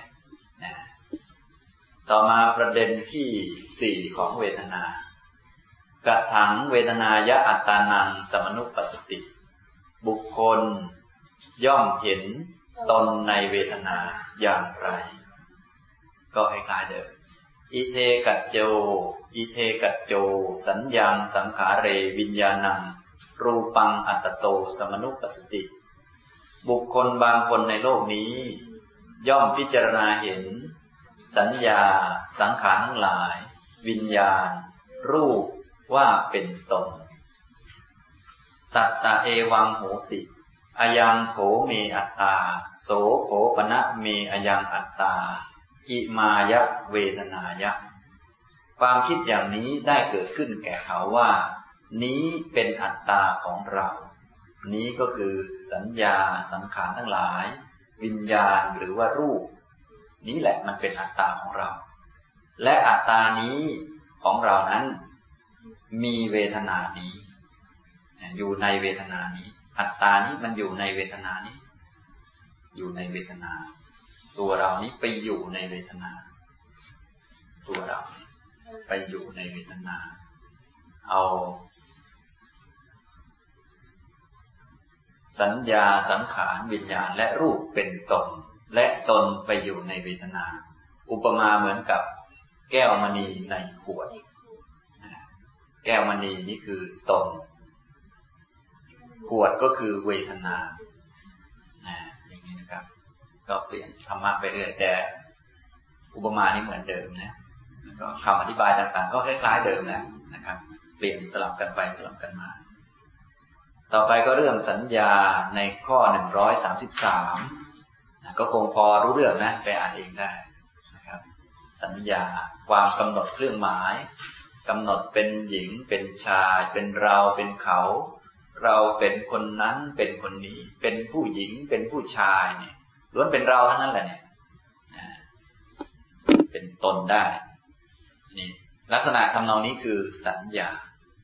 ต่อมาประเด็นที่4ของเวทนากัตถังเวทนายะอัตตานังสมนุปัสสติบุคคลย่อมเห็นตนในเวทนาอย่างไรก็คล้ายๆเดิมอิเทกัจโจสัญญังสังขาเรวิญญาณังรูปังอัตตโตสมนุปัสสติบุคคลบางคนในโลกนี้ย่อมพิจารณาเห็นสัญญาสังขารทั้งหลายวิญญาณรูปว่าเป็นตนตัสสะเอวังโหติอายังโขเมอัตตาโสโขปนะเมอายังอัตตาอิมายะเวทนายะความคิดอย่างนี้ได้เกิดขึ้นแก่เขาว่านี้เป็นอัตตาของเรานี้ก็คือสัญญาสังขารทั้งหลายวิญญาณหรือว่ารูปนี้แหละมันเป็นอัตตาของเราและอัตตานี้ของเรานั้นมีเวทนานี้อยู่ในเวทนานี้อัตตานี้มันอยู่ในเวทนานี้อยู่ในเวทนาตัวเรานี้ไปอยู่ในเวทนาตัวเราไปอยู่ในเวทนาเอาสัญญาสังขารวิญญาณและรูปเป็นตนและตนไปอยู่ในเวทนาอุปมาเหมือนกับแก้วมณีในขวดแก้วมณีนี่คือตนขวดก็คือเวทนาอย่างนี้นะครับก็เปลี่ยนธรรมะไปเรื่อยแต่อุปมานี่เหมือนเดิมนะแล้วก็คำอธิบายต่างๆก็คล้ายๆเดิมนะครับเปลี่ยนสลับกันไปสลับกันมาต่อไปก็เรื่องสัญญาในข้อ133ก็คงพอรู้เรื่องนะไปอ่านเองได้นะครับสัญญาความกำหนดเครื่องหมายกำหนดเป็นหญิงเป็นชายเป็นเราเป็นเขาเราเป็นคนนั้นเป็นคนนี้เป็นผู้หญิงเป็นผู้ชายเนี่ยล้วนเป็นเราทั้งนั้นแหละเนี่ยเป็นตนได้นี่ลักษณะทำนองนี้คือสัญญา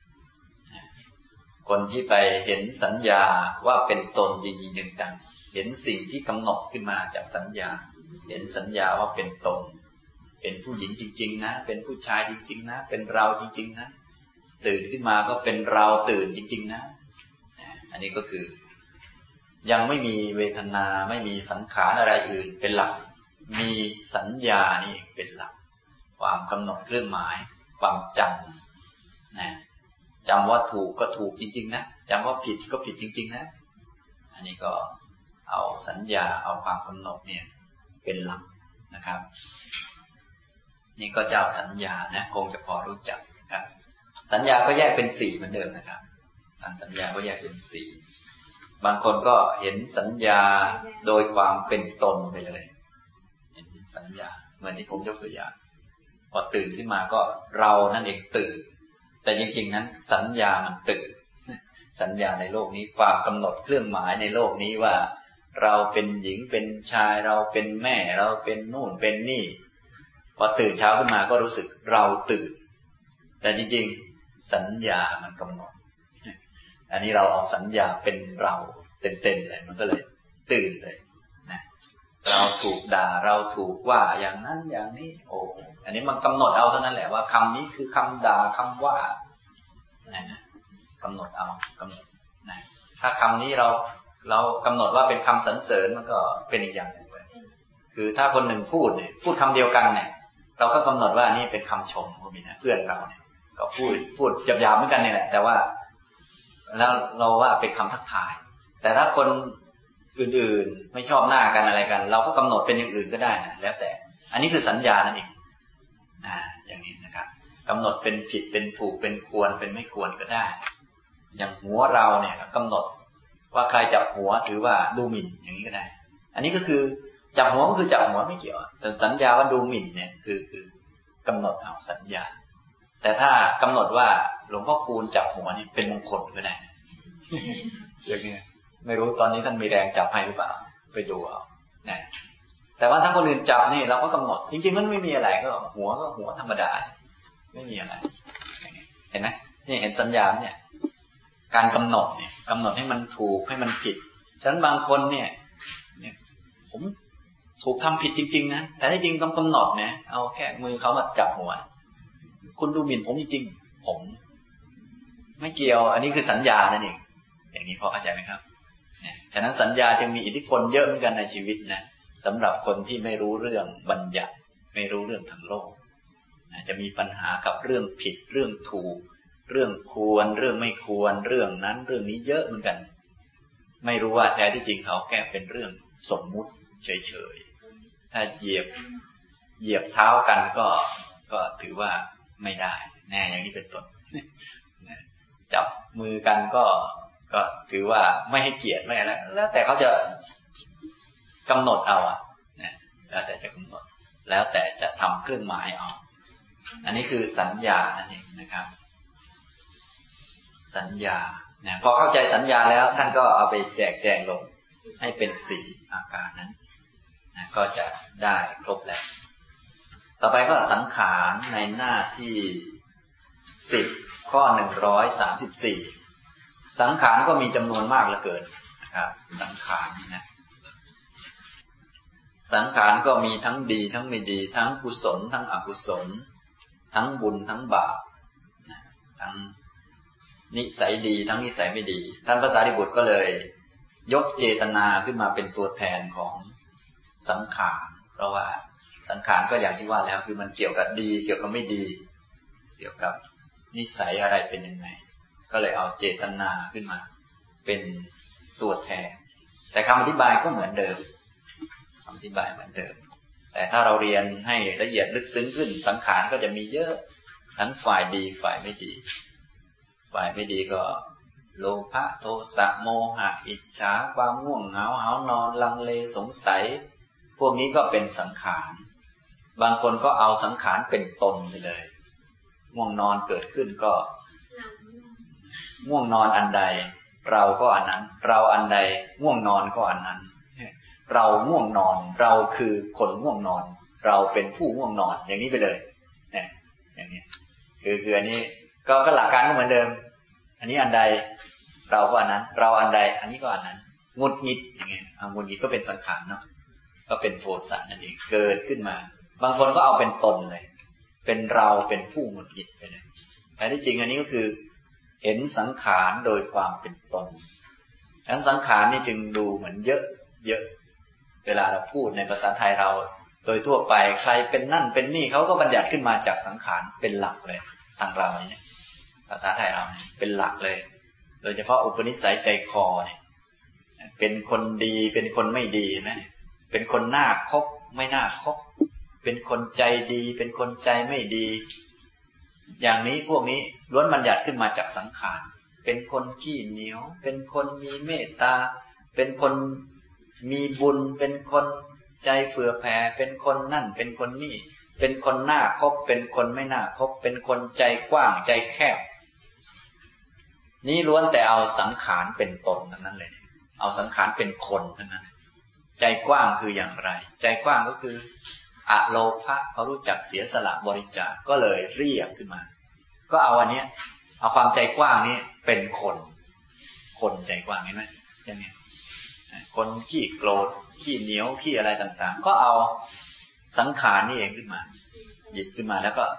คนที่ไปเห็นสัญญาว่าเป็นตนจริงๆจังๆเห็นสิ่งที่กำหนดขึ้นมาจากสัญญาเห็นสัญญาว่าเป็นตนเป็นผู้หญิงจริงๆนะเป็นผู้ชายจริงๆนะเป็นเราจริงๆนะตื่นขึ้นมาก็เป็นเราตื่นจริงๆนะอันนี้ก็คือยังไม่มีเวทนาไม่มีสังขารอะไรอื่นเป็นหลักมีสัญญานี่เป็นหลักความกำหนดเครื่องหมายความจำนะจำว่าถูกก็ถูกจริงๆนะจำว่าผิดก็ผิดจริงๆนะอันนี้ก็เอาสัญญาเอาความกำหนดเนี่ยเป็นหลักนะครับนี่ก็เจ้าสัญญานะคงจะพอรู้จักครับสัญญาก็แยกเป็น4เหมือนเดิมนะครับทางสัญญาก็แยกเป็น4บางคนก็เห็นสัญญาโดยความเป็นตนไปเลยเห็นสัญญาเหมือนที่ผมยกตัวอย่างพอตื่นขึ้นมาก็เรานั่นเองตื่นแต่จริงๆนั้นสัญญามันตื่นสัญญาในโลกนี้ความกำหนดเครื่องหมายในโลกนี้ว่าเราเป็นหญิงเป็นชายเราเป็นแม่เราเป็นนู่นเป็นนี่พอตื่นเช้าขึ้นมาก็รู้สึกเราตื่นแต่จริงๆสัญญามันกำหนดอันนี้เราเอาสัญญาเป็นเราเต็มๆเลยมันก็เลยตื่นเลยนะเราถูกด่าเราถูกว่าอย่างนั้นอย่างนี้โอ้อันนี้มันกำหนดเอาเท่านั้นแหละว่าคำนี้คือคำด่าคำว่านะกำหนดเอากำหนดนะถ้าคำนี้เรากำหนดว่าเป็นคำสรรเสริญมันก็เป็นอีกอย่างหนึ่งไปคือถ้าคนหนึ่งพูดเนี่ยพูดคำเดียวกันเนี่ยเราก็กำหนดว่านี่เป็นคำชมก็มีนะเพื่อนเราเนี่ยก็พูดหยาบๆเหมือนกันนี่แหละแต่ว่าแล้วเราว่าเป็นคำทักทายแต่ถ้าคนอื่นๆไม่ชอบหน้ากันอะไรกันเราก็กำหนดเป็นอย่างอื่นก็ได้นะแล้วแต่อันนี้คือสัญญานั่นเองอย่างนี้นะครับกำหนดเป็นผิดเป็นถูกเป็นควรเป็นไม่ควรก็ได้อย่างหัวเราเนี่ยกำหนดว่าใครจับหัวถือว่าดูหมิ่นอย่างนี้ก็ได้อันนี้ก็คือจับหัวก็คือจับหัวไม่เกี่ยวแต่สัญญาว่าดูหมิ่นเนี่ยคือกำหนดเอาสัญญาแต่ถ้ากำหนดว่าหลวงพ่อคูณจับหัวนี่เป็นมงคลก็ได้อย่างนี้ไม่รู้ตอนนี้ท่านมีแรงจับให้หรือเปล่าไปดูเอานะแต่ว่าถ้าคนอื่นจับนี่เราก็กำหนดจริงๆมันไม่มีอะไรก็หัวก็หัวธรรมดาไม่มีอะไรเห็นไหมนี่เห็นสัญญาเนี่ยการกำหนดเนี่ยกำหนดให้มันถูกให้มันผิดฉะนั้นบางคนเนี่ยผมถูกทำผิดจริงๆนะแต่ที่จริงต้องกำหนดเนี่ยเอาแค่มือเขามาจับหัวคุณดูหมิ่นผมจริงๆผมไม่เกี่ยวอันนี้คือสัญญานั่นเองอย่างนี้พอเข้าใจไหมครับฉะนั้นสัญญาจึงมีอิทธิพลเยอะเหมือนกันในชีวิตนะสำหรับคนที่ไม่รู้เรื่องบัญญัติไม่รู้เรื่องทางโลกจะมีปัญหากับเรื่องผิดเรื่องถูกเรื่องควรเรื่องไม่ควรเรื่องนั้นเรื่องนี้เยอะเหมือนกันไม่รู้ว่าแท้ที่จริงเขาแค่เป็นเรื่องสมมุติเฉยๆถ้าเหยียบเท้ากันก็ถือว่าไม่ได้แน่อย่างนี้เป็นต้นจับมือกันก็ถือว่าไม่ให้เกียรติไม่อะไรแล้วแต่เขาจะกำหนดเอาแล้วแต่จะกำหนดแล้วแต่จะทำเครื่องหมายเอาอันนี้คือสัญญานั่นเองนะครับสัญญาพอเข้าใจสัญญาแล้วท่านก็เอาไปแจกแจงลงให้เป็น4อาการนั้นก็จะได้ครบแล้วต่อไปก็สังขารในหน้าที่10ข้อ134สังขารก็มีจำนวนมากเหลือเกินนะครับสังขารนี่นะสังขารก็มีทั้งดีทั้งไม่ดีทั้งกุศลทั้งอกุศลทั้งบุญทั้งบาปทั้งนิสัยดีทั้งนิสัยไม่ดีท่านพระสารีบุตรก็เลยยกเจตนาขึ้นมาเป็นตัวแทนของสังขารเพราะว่าสังขารก็อย่างที่ว่าแล้วคือมันเกี่ยวกับดีเกี่ยวกับไม่ดีเกี่ยวกับนิสัยอะไรเป็นยังไงก็เลยเอาเจตนาขึ้นมาเป็นตัวแทนแต่คำอธิบายก็เหมือนเดิมคำอธิบายเหมือนเดิมแต่ถ้าเราเรียนให้ละเอียดลึกซึ้งขึ้นสังขารก็จะมีเยอะทั้งฝ่ายดีฝ่ายไม่ดีฝ่ายไม่ดีก็โลภะโทสะโมหะอิจฉาความง่วงเหงาหาวนอนลังเลสงสัยพวกนี้ก็เป็นสังขารบางคนก็เอาสังขารเป็นตนไปเลยง่วงนอนเกิดขึ้นก็ง่วงนอนอันใดเราก็อันนั้นเราอันใดง่วงนอนก็อันนั้นเราง่วงนอนเราคือคนง่วงนอนเราเป็นผู้ง่วงนอนอย่างนี้ไปเลยเนี่ยอย่างนี้คืออันนี้ก็หลักการก็เหมือนเดิมอันนี้อันใดเราก็อันนั้นเราอันใดอันนี้ก็อันนั้นหงุดหงิดอย่างเงี้ยหงุดหงิดก็เป็นสังขารเนาะก็เป็นโทสะนั่นเองเกิดขึ้นมาบางคนก็เอาเป็นตนเลยเป็นเราเป็นผู้หงุดหงิดไปเลยแต่ที่จริงอันนี้ก็คือเห็นสังขารโดยความเป็นตนดังนั้นสังขารนี่จึงดูเหมือนเยอะเวลาเราพูดในภาษาไทยเราโดยทั่วไปใครเป็นนั่นเป็นนี่เขาก็บัญญัติขึ้นมาจากสังขารเป็นหลักเลยทางเราเนี่ยภาษาไทยเราเนี่ยเป็นหลักเลยโดยเฉพาะอุปนิสัยใจคอเนี่ยเป็นคนดีเป็นคนไม่ดีนะเป็นคนน่าคบไม่น่าคบเป็นคนใจดีเป็นคนใจไม่ดีอย่างนี้พวกนี้ล้วนบัญญัติขึ้นมาจากสังขารเป็นคนขี้เหนียวเป็นคนมีเมตตาเป็นคนมีบุญเป็นคนใจเผื่อแผ่เป็นคนนั่นเป็นคนนี่เป็นคนน่าคบเป็นคนไม่น่าคบเป็นคนใจกว้างใจแคบนี่ล้วนแต่เอาสังขารเป็นตนทั้งนั้นเลยเอาสังขารเป็นคนทั้งนั้นใจกว้างคืออย่างไรใจกว้างก็คืออโลภะเขารู้จักเสียสละบริจาคก็เลยเรียกขึ้นมาก็เอาอันนี้เอาความใจกว้างนี้เป็นคนใจกว้างเห็นไหมอย่างนี้คนขี้โกรธขี้เหนียวขี้อะไรต่างๆก็เอาสังขารนี่เองขึ้นมาหยิบขึ้นมาแล้วก็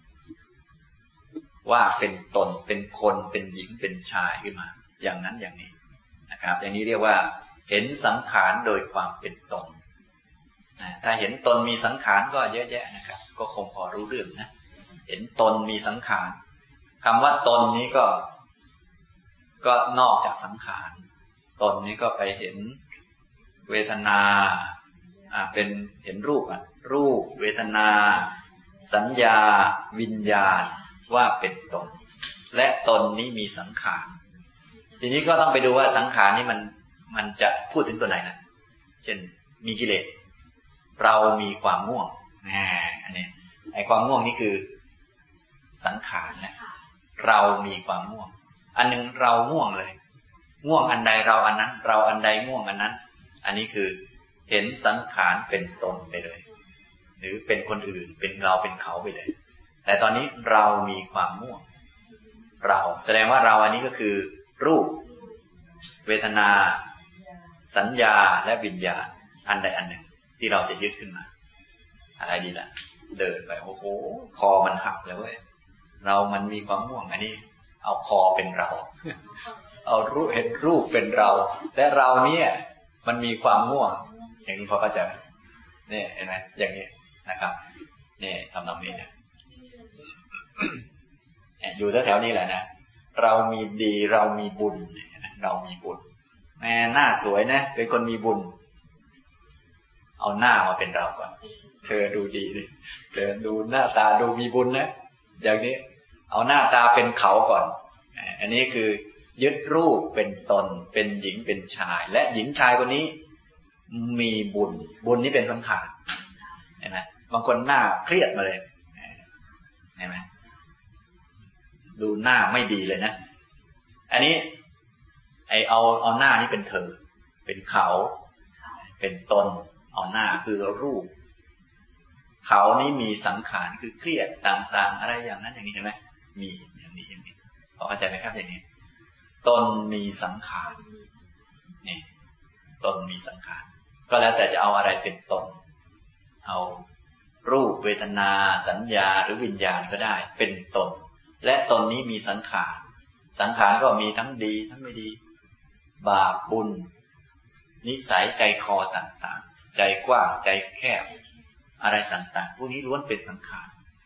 ว่าเป็นตนเป็นคนเป็นหญิงเป็นชายขึ้นมาอย่างนั้นอย่างนี้นะครับอย่างนี้เรียกว่าเห็นสังขารโดยความเป็นตนถ้าเห็นตนมีสังขารก็เยอะแยะนะครับก็คงพอรู้เรื่องนะเห็นตนมีสังขารคำว่าตนนี้ก็นอกจากสังขารตนนี้ก็ไปเห็นเวทนาเป็นเห็นรูปรูปเวทนาสัญญาวิญญาณว่าเป็นตนและตนนี้มีสังขารทีนี้ก็ต้องไปดูว่าสังขารนี้มันจะพูดถึงตัวไหนนะเช่นมีกิเลสเรามีความง่วงอันนี้ไอ้ความง่วงนี่คือสังขารนะเรามีความง่วงอันนึงเราง่วงเลยง่วงอันใดเราอันนั้นเราอันใดง่วงอันนั้นอันนี้คือเห็นสังขารเป็นตนไปเลยหรือเป็นคนอื่นเป็นเราเป็นเขาไปเลยแต่ตอนนี้เรามีความง่วงเราแสดงว่าเราอันนี้ก็คือรูปเวทนาสัญญาและวิญญาณอันใดอันหนึ่งที่เราจะยึดขึ้นมาอะไรดีล่ะเดินไปโอ้โหคอมันหักแล้วเว้ยเรามันมีความง่วงอันนี้เอาคอเป็นเราเอารูปเห็นรูปเป็นเราและเราเนี่ยมันมีความง่วงอย่างนี้พอเข้าใจไหมนี่เห็นไหมอย่างนี้นะครับนี่ทำตรงนี้เนี่ยอยู่แถวๆนี้แหละนะเรามีดีเรามีบุญเรามีบุญแม่หน้าสวยนะเป็นคนมีบุญเอาหน้ามาเป็นเราก่อนเธอดูดีดิเธอดูหน้าตาดูมีบุญนะอย่างนี้เอาหน้าตาเป็นเขาก่อนอันนี้คือยึดรูปเป็นตนเป็นหญิงเป็นชายและหญิงชายคนนี้มีบุญนี้เป็นสังขารเห็นไหมบางคนหน้าเครียดมาเลยเห็นไหมดูหน้าไม่ดีเลยนะอันนี้เอาหน้านี้เป็นเธอเป็นเขาเป็นตนเอาหน้าคือรูปเขานี้มีสังขารคือเครียดต่างๆอะไรอย่างนั้นอย่างนี้เห็นไหมมีอย่างนี้พอเข้าใจไหมครับอย่างนี้ตนมีสังขารนี่ตนมีสังขารก็แล้วแต่จะเอาอะไรเป็นตนเอารูปเวทนาสัญญาหรือวิญญาณก็ได้เป็นตนและตนนี้มีสังขารก็มีทั้งดีทั้งไม่ดีบาปบุญนิสัยใจคอต่างๆใจกว้างใจแคบอะไรต่างๆพวกนี้ล้วนเป็นสังขาร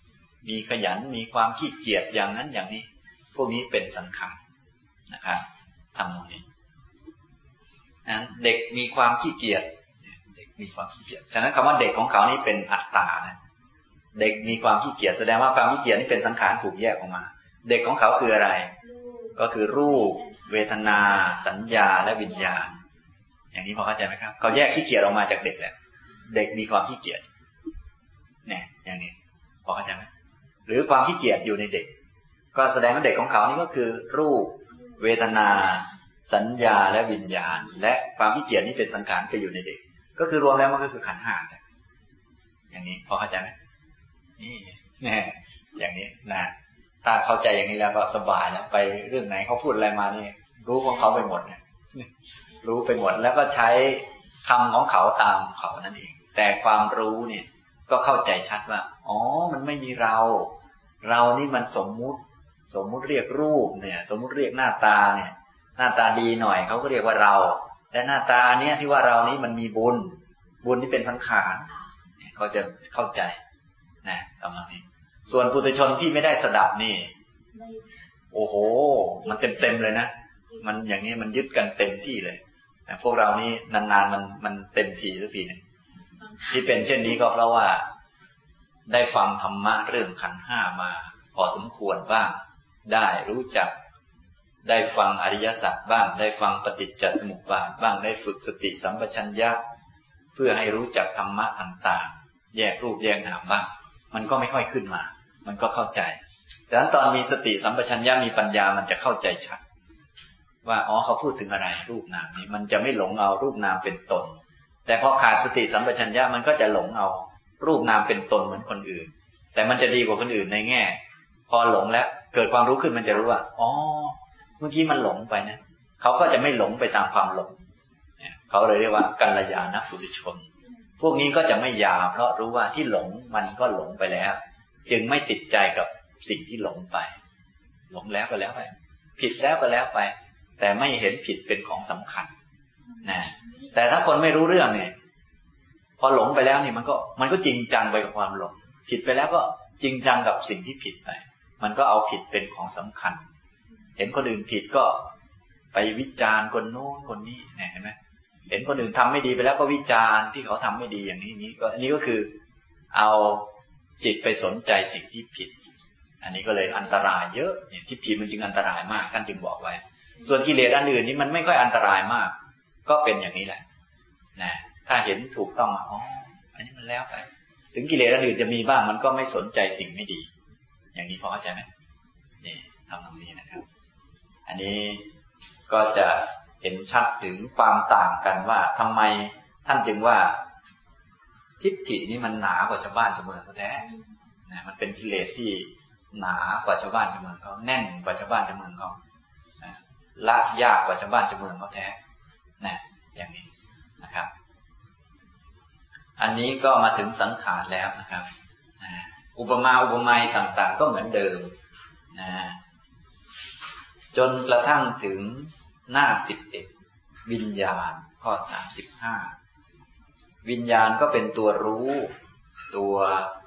มีขยันมีความขี้เกียจอย่างนั้นอย่างนี้พวกนี้เป็นสังขารนะครับทำตรงนี้นั้นเด็กมีความขี้เกียจเด็กมีความขี้เกียจฉะนั้นคำว่าเด็กของเขานี่เป็นอัตตานะเด็กมีความขี้เกียจแสดงว่าความขี้เกียจนี่เป็นสังขารถูกแยกออกมาเด็กของเขาคืออะไรก็คือรูปเวทนาสัญญาและวิญญาณอย่างนี้พอเข้าใจไหมครับเขาแยกขี้เกียจออกมาจากเด็กแหละเด็กมีความขี้เกียจเนี่ยอย่างนี้พอเข้าใจไหมหรือความขี้เกียจอยู่ในเด็กก็แสดงว่าเด็กของเขานี่ก็คือรูปเวทนาสัญญาและวิญญาณและความขี้เกียจนี่เป็นสังขารไปอยู่ในเด็กก็คือรวมแล้วมันก็คือขันธ์ห้าอย่างนี้พอเข้าใจไหมนี่แน่อย่างนี้นะถ้าเข้าใจอย่างนี้แล้วก็สบายแล้วไปเรื่องไหนเขาพูดอะไรมานี่รู้ของเขาไปหมดเนี่ยรู้ไปหมดแล้วก็ใช้คำของเขาตามเขานั่นเองแต่ความรู้เนี่ยก็เข้าใจชัดว่าอ๋อมันไม่มีเรานี่มันสมมุติเรียกรูปเนี่ยสมมุติเรียกหน้าตาเนี่ยหน้าตาดีหน่อยเขาก็เรียกว่าเราและหน้าตาเนี้ยที่ว่าเรานี้มันมีบุญที่เป็นสังขารเขาจะเข้าใจนะประมาณนี้ส่วนปุถุชนที่ไม่ได้สดับนี่โอ้โหมันเต็มเลยนะมันอย่างนี้มันยึดกันเต็มที่เลยแต่พวกเรานี่นานๆมันเต็มทีสักทีนึงที่เป็นเช่นนี้ก็เพราะว่าได้ฟังธรรมะเรื่องขันธ์ห้ามาพอสมควรบ้างได้รู้จักได้ฟังอริยสัจบ้างได้ฟังปฏิจจสมุปบาทบ้างได้ฝึกสติสัมปชัญญะเพื่อให้รู้จักธรรมะต่างๆแยกรูปแยกนามบ้างมันก็ไม่ค่อยขึ้นมามันก็เข้าใจฉะนั้นตอนมีสติสัมปชัญญะมีปัญญามันจะเข้าใจชัดว่าอ๋อเขาพูดถึงอะไรรูปนามนี้มันจะไม่หลงเอารูปนามเป็นตนแต่พอขาดสติสัมปชัญญะมันก็จะหลงเอารูปนามเป็นตนเหมือนคนอื่นแต่มันจะดีกว่าคนอื่นในแง่พอหลงแล้วเกิดความรู้ขึ้นมันจะรู้ว่าอ๋อเมื่อกี้มันหลงไปนะเขาก็จะไม่หลงไปตามความหลงเขาเลยเรียกว่ากัลยาณปุถุชนพวกนี้ก็จะไม่ยาเพราะรู้ว่าที่หลงมันก็หลงไปแล้วจึงไม่ติดใจกับสิ่งที่หลงไปหลงแล้วก็แล้วไปผิดแล้วก็แล้วไปแต่ไม่เห็นผิดเป็นของสำคัญนะแต่ถ้าคนไม่รู้เรื่องเนี่ยพอหลงไปแล้วนี่มันก็จริงจังไปกับความหลงผิดไปแล้วก็จริงจังกับสิ่งที่ผิดไปมันก็เอาผิดเป็นของสำคัญเห็นคนอื่นผิดก็ไปวิจารณ์คนโน้นคนนี้เห็นไหมเห็นคนอื่นทำไม่ดีไปแล้วก็วิจารณ์ที่เขาทำไม่ดีอย่างนี้อันนี้ก็คือเอาจิตไปสนใจสิ่งที่ผิดอันนี้ก็เลยอันตรายเยอะเนี่ยทิฏฐิมันจึงอันตรายมากท่านจึงบอกไว้ส่วนกิเลสอันอื่นนี้มันไม่ค่อยอันตรายมากก็เป็นอย่างนี้แหละนะถ้าเห็นถูกต้องอ๋ออันนี้มันแล้วไปถึงกิเลสอันอื่นจะมีบ้างมันก็ไม่สนใจสิ่งไม่ดีอย่างนี้พอเข้าใจไหมนี่ทำตรงนี้นะครับอันนี้ก็จะเห็นชัดถึงความต่างกันว่าทำไมท่านจึงว่าทิฏฐินี่มันหนากว่าชาวบ้านชาวเมืองเขาแท้นะมันเป็นกิเลสที่หนากว่าชาวบ้านชาวเมืองเขาแน่นกว่าชาวบ้านชาวเมืองเขาละยากกว่าชาวบ้านชาวเมืองเขาแท้นะอย่างนี้นะครับอันนี้ก็มาถึงสังขารแล้วนะครับอุปมาอุปไมยต่างๆก็เหมือนเดิมนะจนกระทั่งถึงหน้า11วิญญาณข้อ35วิญญาณก็เป็นตัวรู้ตัว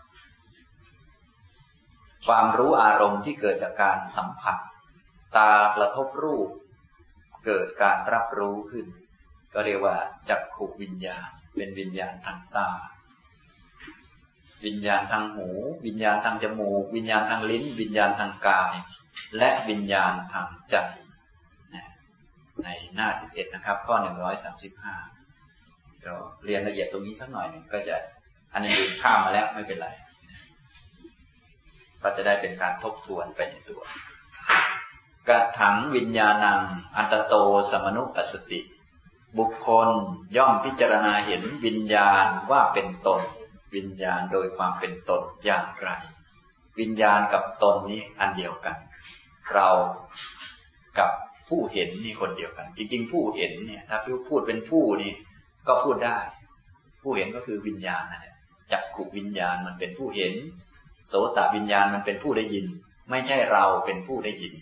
ความรู้อารมณ์ที่เกิดจากการสัมผัสตากระทบรูปเกิดการรับรู้ขึ้นก็เรียกว่าจักขุวิญญาณเป็นวิญญาณทางตาวิญญาณทางหูวิญญาณทางจมูกวิญญาณทางลิ้นวิญญาณทางกายและวิญญาณทางใจในหน้า11นะครับข้อ135เราเรียนละเอียดตรงนี้สักหน่อยหนึ่งก็จะอันอื่นข้ามมาแล้วไม่เป็นไรก็จะได้เป็นการทบทวนไปในตัวกถังวิญญาณังอันตโตสมนุปัสสติบุคคลย่อมพิจารณาเห็นวิญญาณว่าเป็นตนวิญญาณโดยความเป็นตนอย่างไรวิญญาณกับตนนี้อันเดียวกันเรากับผู้เห็นนี่คนเดียวกันจริงๆผู้เห็นเนี่ยถ้าพูดเป็นผู้นี่ก็พูดได้ผู้เห็นก็คือวิญญาณนั่นแหละจักขุวิญญาณมันเป็นผู้เห็นโสตวิญญาณมันเป็นผู้ได้ยินไม่ใช่เราเป็นผู้ได้ยิน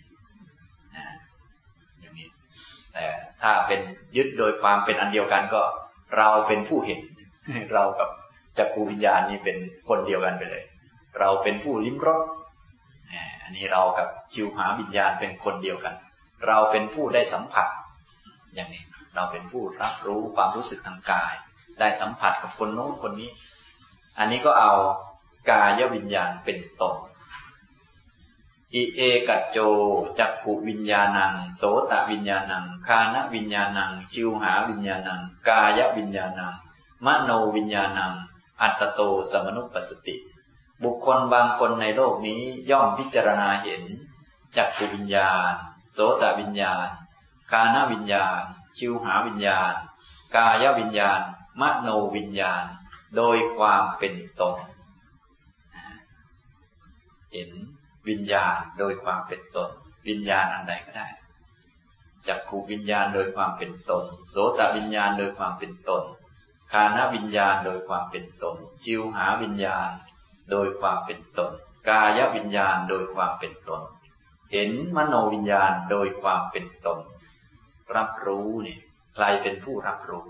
อย่างนี้แต่ถ้าเป็นยึดโดยความเป็นอันเดียวกันก็เราเป็นผู้เห็นเรากับจักขุวิญญาณนี่เป็นคนเดียวกันไปเลยเราเป็นผู้ลิ้มรสอันนี้เรากับชิวหาวิญญาณเป็นคนเดียวกันเราเป็นผู้ได้สัมผัสอย่างนี้เราเป็นผู้รับรู้ความรู้สึกทางกายได้สัมผัสกับคนโน้นคนนี้อันนี้ก็เอากายวิญญาณเป็นตนอิเอกัจโจจักขุวิญญาณังโสตวิญญาณังคานวิญญาณังชิวหาวิญญาณังกายวิญญาณังมโนวิญญาณังอัตตโตสมนุปปัสสติบุคคลบางคนในโลกนี้ย่อมพิจารณาเห็นจักขุวิญญาณโสตวิญญาณคานวิญญาณชิวหาวิญญาณกายวิญญาณมโนวิญญาณโดยความเป็นตนเห็นวิญญาณโดยความเป็นตนวิญญาณอันใดก็ได้จักขุวิญญาณโดยความเป็นตนโสตวิญญาณโดยความเป็นตนคานวิญญาณโดยความเป็นตนชิวหาวิญญาณโดยความเป็นตนกายวิญญาณโดยความเป็นตนเห็นมโนวิญญาณโดยความเป็นตนรับรู้นี่ใครเป็นผู้รับรู้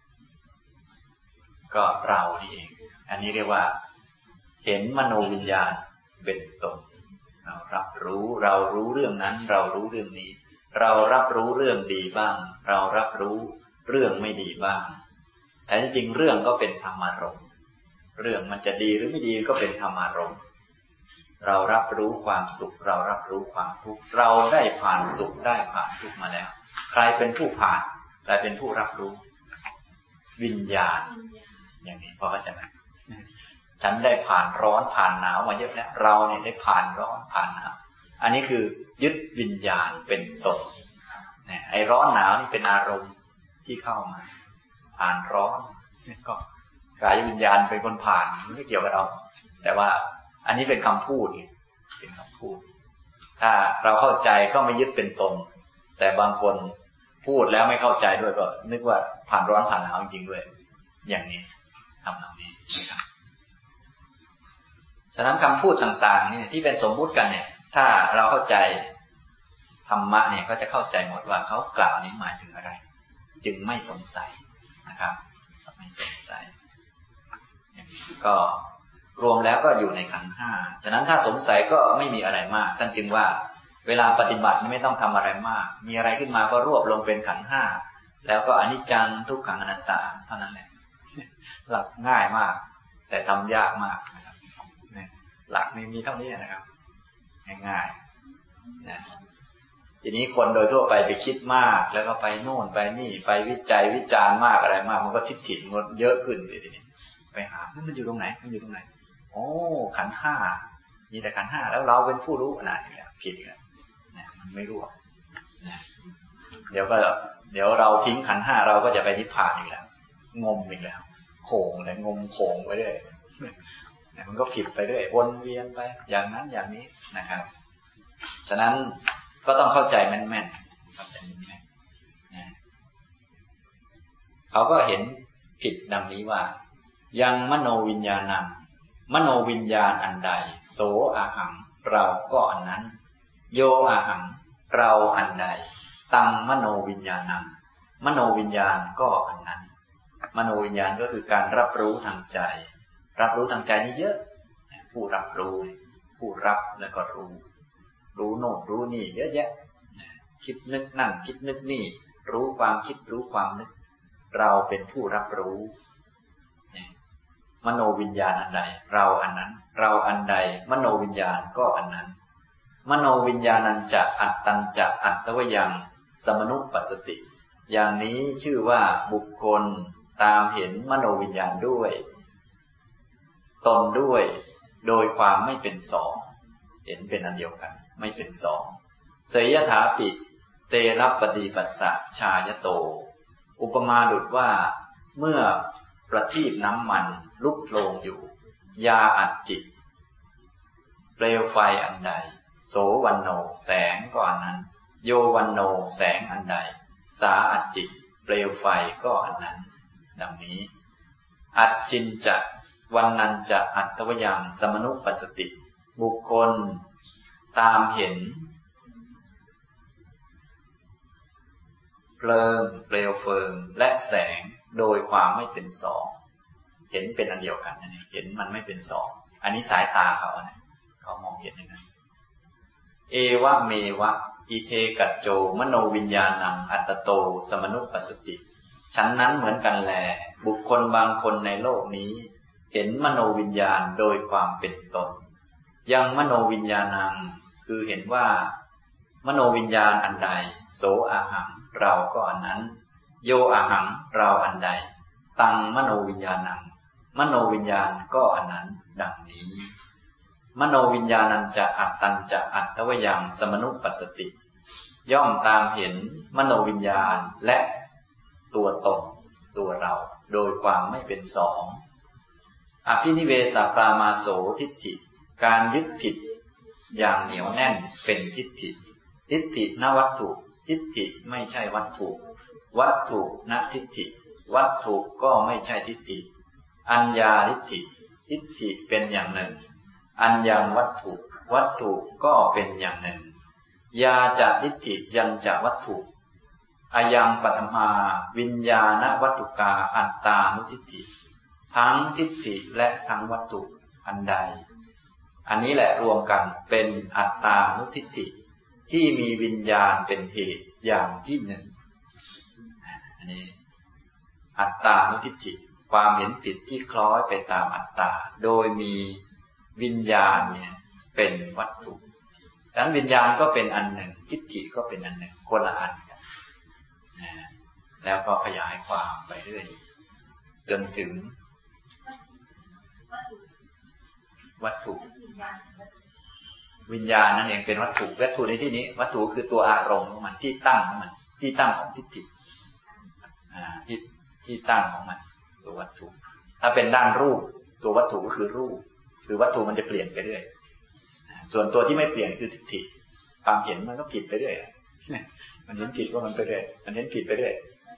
ก็เรานี่เองอันนี้เรียกว่าเห็นมโนวิญญาณเป็นตนเรารับรู้เรารู้เรื่องนั้นเรารู้เรื่องนี้เรารับรู้เรื่องดีบ้างเรารับรู้เรื่องไม่ดีบ้างแต่จริงๆเรื่องก็เป็นธรรมารมณ์เรื่องมันจะดีหรือไม่ดีก็เป็นธรรมารมณ์เรารับรู้ความสุขเรารับรู้ความทุกข์เราได้ผ่านสุขได้ผ่านทุกข์มาแล้วใครเป็นผู้ผ่านใครเป็นผู้รับรู้วิญญาณอย่างนี้พอเข้าใจไหมฉันได้ผ่านร้อนผ่านหนาวมาเยอะแล้วเราเนี่ยได้ผ่านร้อนผ่านหนาวอันนี้คือยึดวิญญาณเป็นตนไอ้ร้อนหนาวนี่เป็นอารมณ์ที่เข้ามาผ่านร้อนก็กายวิญญาณเป็นคนผ่านไม่เกี่ยวกับเราแต่ว่าอันนี้เป็นคำพูดเป็นคำพูดถ้าเราเข้าใจก็ไม่ยึดเป็นตนแต่บางคนพูดแล้วไม่เข้าใจด้วยก็นึกว่าผ่านร้อนผ่านหนาวจริงๆด้วยอย่างนี้ทำเหล่านี้นะครับฉะนั้นคำพูดต่างๆเนี่ยที่เป็นสมมุติกันเนี่ยถ้าเราเข้าใจธรรมะเนี่ยก็จะเข้าใจหมดว่าเขากล่าวนี้หมายถึงอะไรจึงไม่สงสัยนะครับไม่สงสัยก็รวมแล้วก็อยู่ในขันธ์ห้าฉะนั้นถ้าสงสัยก็ไม่มีอะไรมากท่านจึงว่าเวลาปฏิบัติไม่ต้องทำอะไรมากมีอะไรขึ้นมาก็รวบลงเป็นขันธ์ห้าแล้วก็อนิจจังทุกขังอนัตตาเท่านั้นแหละหลักง่ายมากแต่ทำยากมากนะครับหลักนี้มีเท่านี้นะครับง่ายๆนะทีนี้คนโดยทั่วไปไปคิดมากแล้วก็ไปโน่นไปนี่ไปวิจัยวิจารณ์มากอะไรมากมันก็ทิฏฐิงดเยอะขึ้นสิทีนี้ไปหามันอยู่ตรงไหนมันอยู่ตรงไหนโอ้ขันธ์ห้ามีแต่ขันธ์ห้าแล้วเราเป็นผู้รู้นะผิดแล้วนะมันไม่รู้นะเดี๋ยวเราทิ้งขันธ์ห้าเราก็จะไปนิพพานอีกแล้วงมอีกแล้วโขงเลยงมโขงไปเรื่อยมันก็ผิดไปเรื่อยวนเวียนไปอย่างนั้นอย่างนี้นะครับฉะนั้นก็ต้องเข้าใจแม่นๆเข้าใจแม่นๆนะเขาก็เห็นผิดดังนี้ว่ายังมโนวิญญาณังมโนวิญญาณอันใดโสอาหังเราก็อันนั้นโยอาหังเราอันใดตังมโนวิญญาณังมโนวิญญาณก็อันนั้นมโนวิญญาณก็คือการรับรู้ทางใจรับรู้ทางใจนี่เยอะผู้รับรู้ผู้รับแล้วก็รู้โน่นรู้นี่เยอะแยะคิดนึกนั่นคิดนึกนี่รู้ความคิดรู้ความนึกเราเป็นผู้รับรู้มโนวิญญาณอันใดเราอันนั้นเราอันใดมโนวิญญาณก็อันนั้นมโนวิญญาณัญจะอัตตัญจะอัตตวยังสมนุปปัสสติอย่างนี้ชื่อว่าบุคคลตามเห็นมโนวิญญาณด้วยตนด้วยโดยความไม่เป็นสองเห็นเป็นอันเดียวกันไม่เป็นสองเสยถาปิเตระปฏิปัสสะชายโตอุปมาดุจว่าเมื่อประทีปน้ำมันลุกโผล่อยู่ยาอัดจิตเปลวไฟอันใดโสวันโนแสงก็อันนั้นโยวันโนแสงอันใดสาอัดจิตเปลวไฟก็อันนั้นดังนี้อัจจินจะวันนันจะอัตตวยังสมนุปปัสสติบุคคลตามเห็นเพลิงเปลวเพลิงและแสงโดยความไม่เป็นสองเห็นเป็นอันเดียวกันนั่นเองเห็นมันไม่เป็นสองอันนี้สายตาเขาเนี่ยเขามองเห็นอย่างนั้นเอวะเมวะอิเทกัจโจมโนวิญญาณังอัตตโตสมนุปปัสสติฉันนั้นเหมือนกันแลบุคคลบางคนในโลกนี้เห็นมโนวิญญาณโดยความเป็นตนยังมโนวิญญาณังคือเห็นว่ามโนวิญญาณอันใดโสอาหังเราก็อันนั้นโยอาหังเราอันใดตังมโนวิญญาณังมโนวิญญาณก็อันนั้นดังนี้มโนวิญญาณัญจะอัตตัญจะอัตถวยังสมนุปปัสสติย่อมตามเห็นมโนวิญญาณและตัวตนตัวเราโดยความไม่เป็นสองอภินิเวสปรามาโสทิฏฐิการยึดผิดอย่างเหนียวแน่นเป็นทิฏฐิทิฏฐินวัตถุทิฏฐิไม่ใช่วัตถุวัตถุนทิฏฐิวัตถุก็ไม่ใช่ทิฏฐิอัญญาทิฏฐิทิฏฐิเป็นอย่างหนึ่งอัญญังวัตถุวัตถุก็เป็นอย่างหนึ่งยาจะทิฏฐิยังจะวัตถุอายังปัทมาวิญญาณวัตถุกาอัตตานุทิฏฐิทั้งทิฏฐิและทั้งวัตถุอันใดอันนี้แหละรวมกันเป็นอัตตานุทิฏฐิที่มีวิญญาณเป็นเหตุอย่างที่หนึ่งอันนี้อัตตานุทิฏฐิความเห็นผิดที่คล้อยไปตามอัตตาโดยมีวิญญาณเนี่ยเป็นวัตถุฉะนั้นวิญญาณก็เป็นอันหนึ่งทิฏฐิก็เป็นอันหนึ่งคนละอันกันแล้วก็ขยายความไปเรื่อยจนถึงวัตถุวิญญาณนั่นเองเป็นวัตถุวัตถุในที่นี้วัตถุคือตัวอารมณ์ของมันที่ตั้งของมันที่ตั้งของทิฏฐิที่ตั้งของมันตัววัตถุถ้าเป็นด้านรูปตัววัตถุก็คือรูปคือวัตถุมันจะเปลี่ยนไปเรื่อยส่วนตัวที่ไม่เปลี่ยนคือทิฏฐิความเห็นมันก็ผิดไปเรื่อยมันเห็นผิดว่ามันไปเรื่อยมันเห็นผิดไปเรื่อย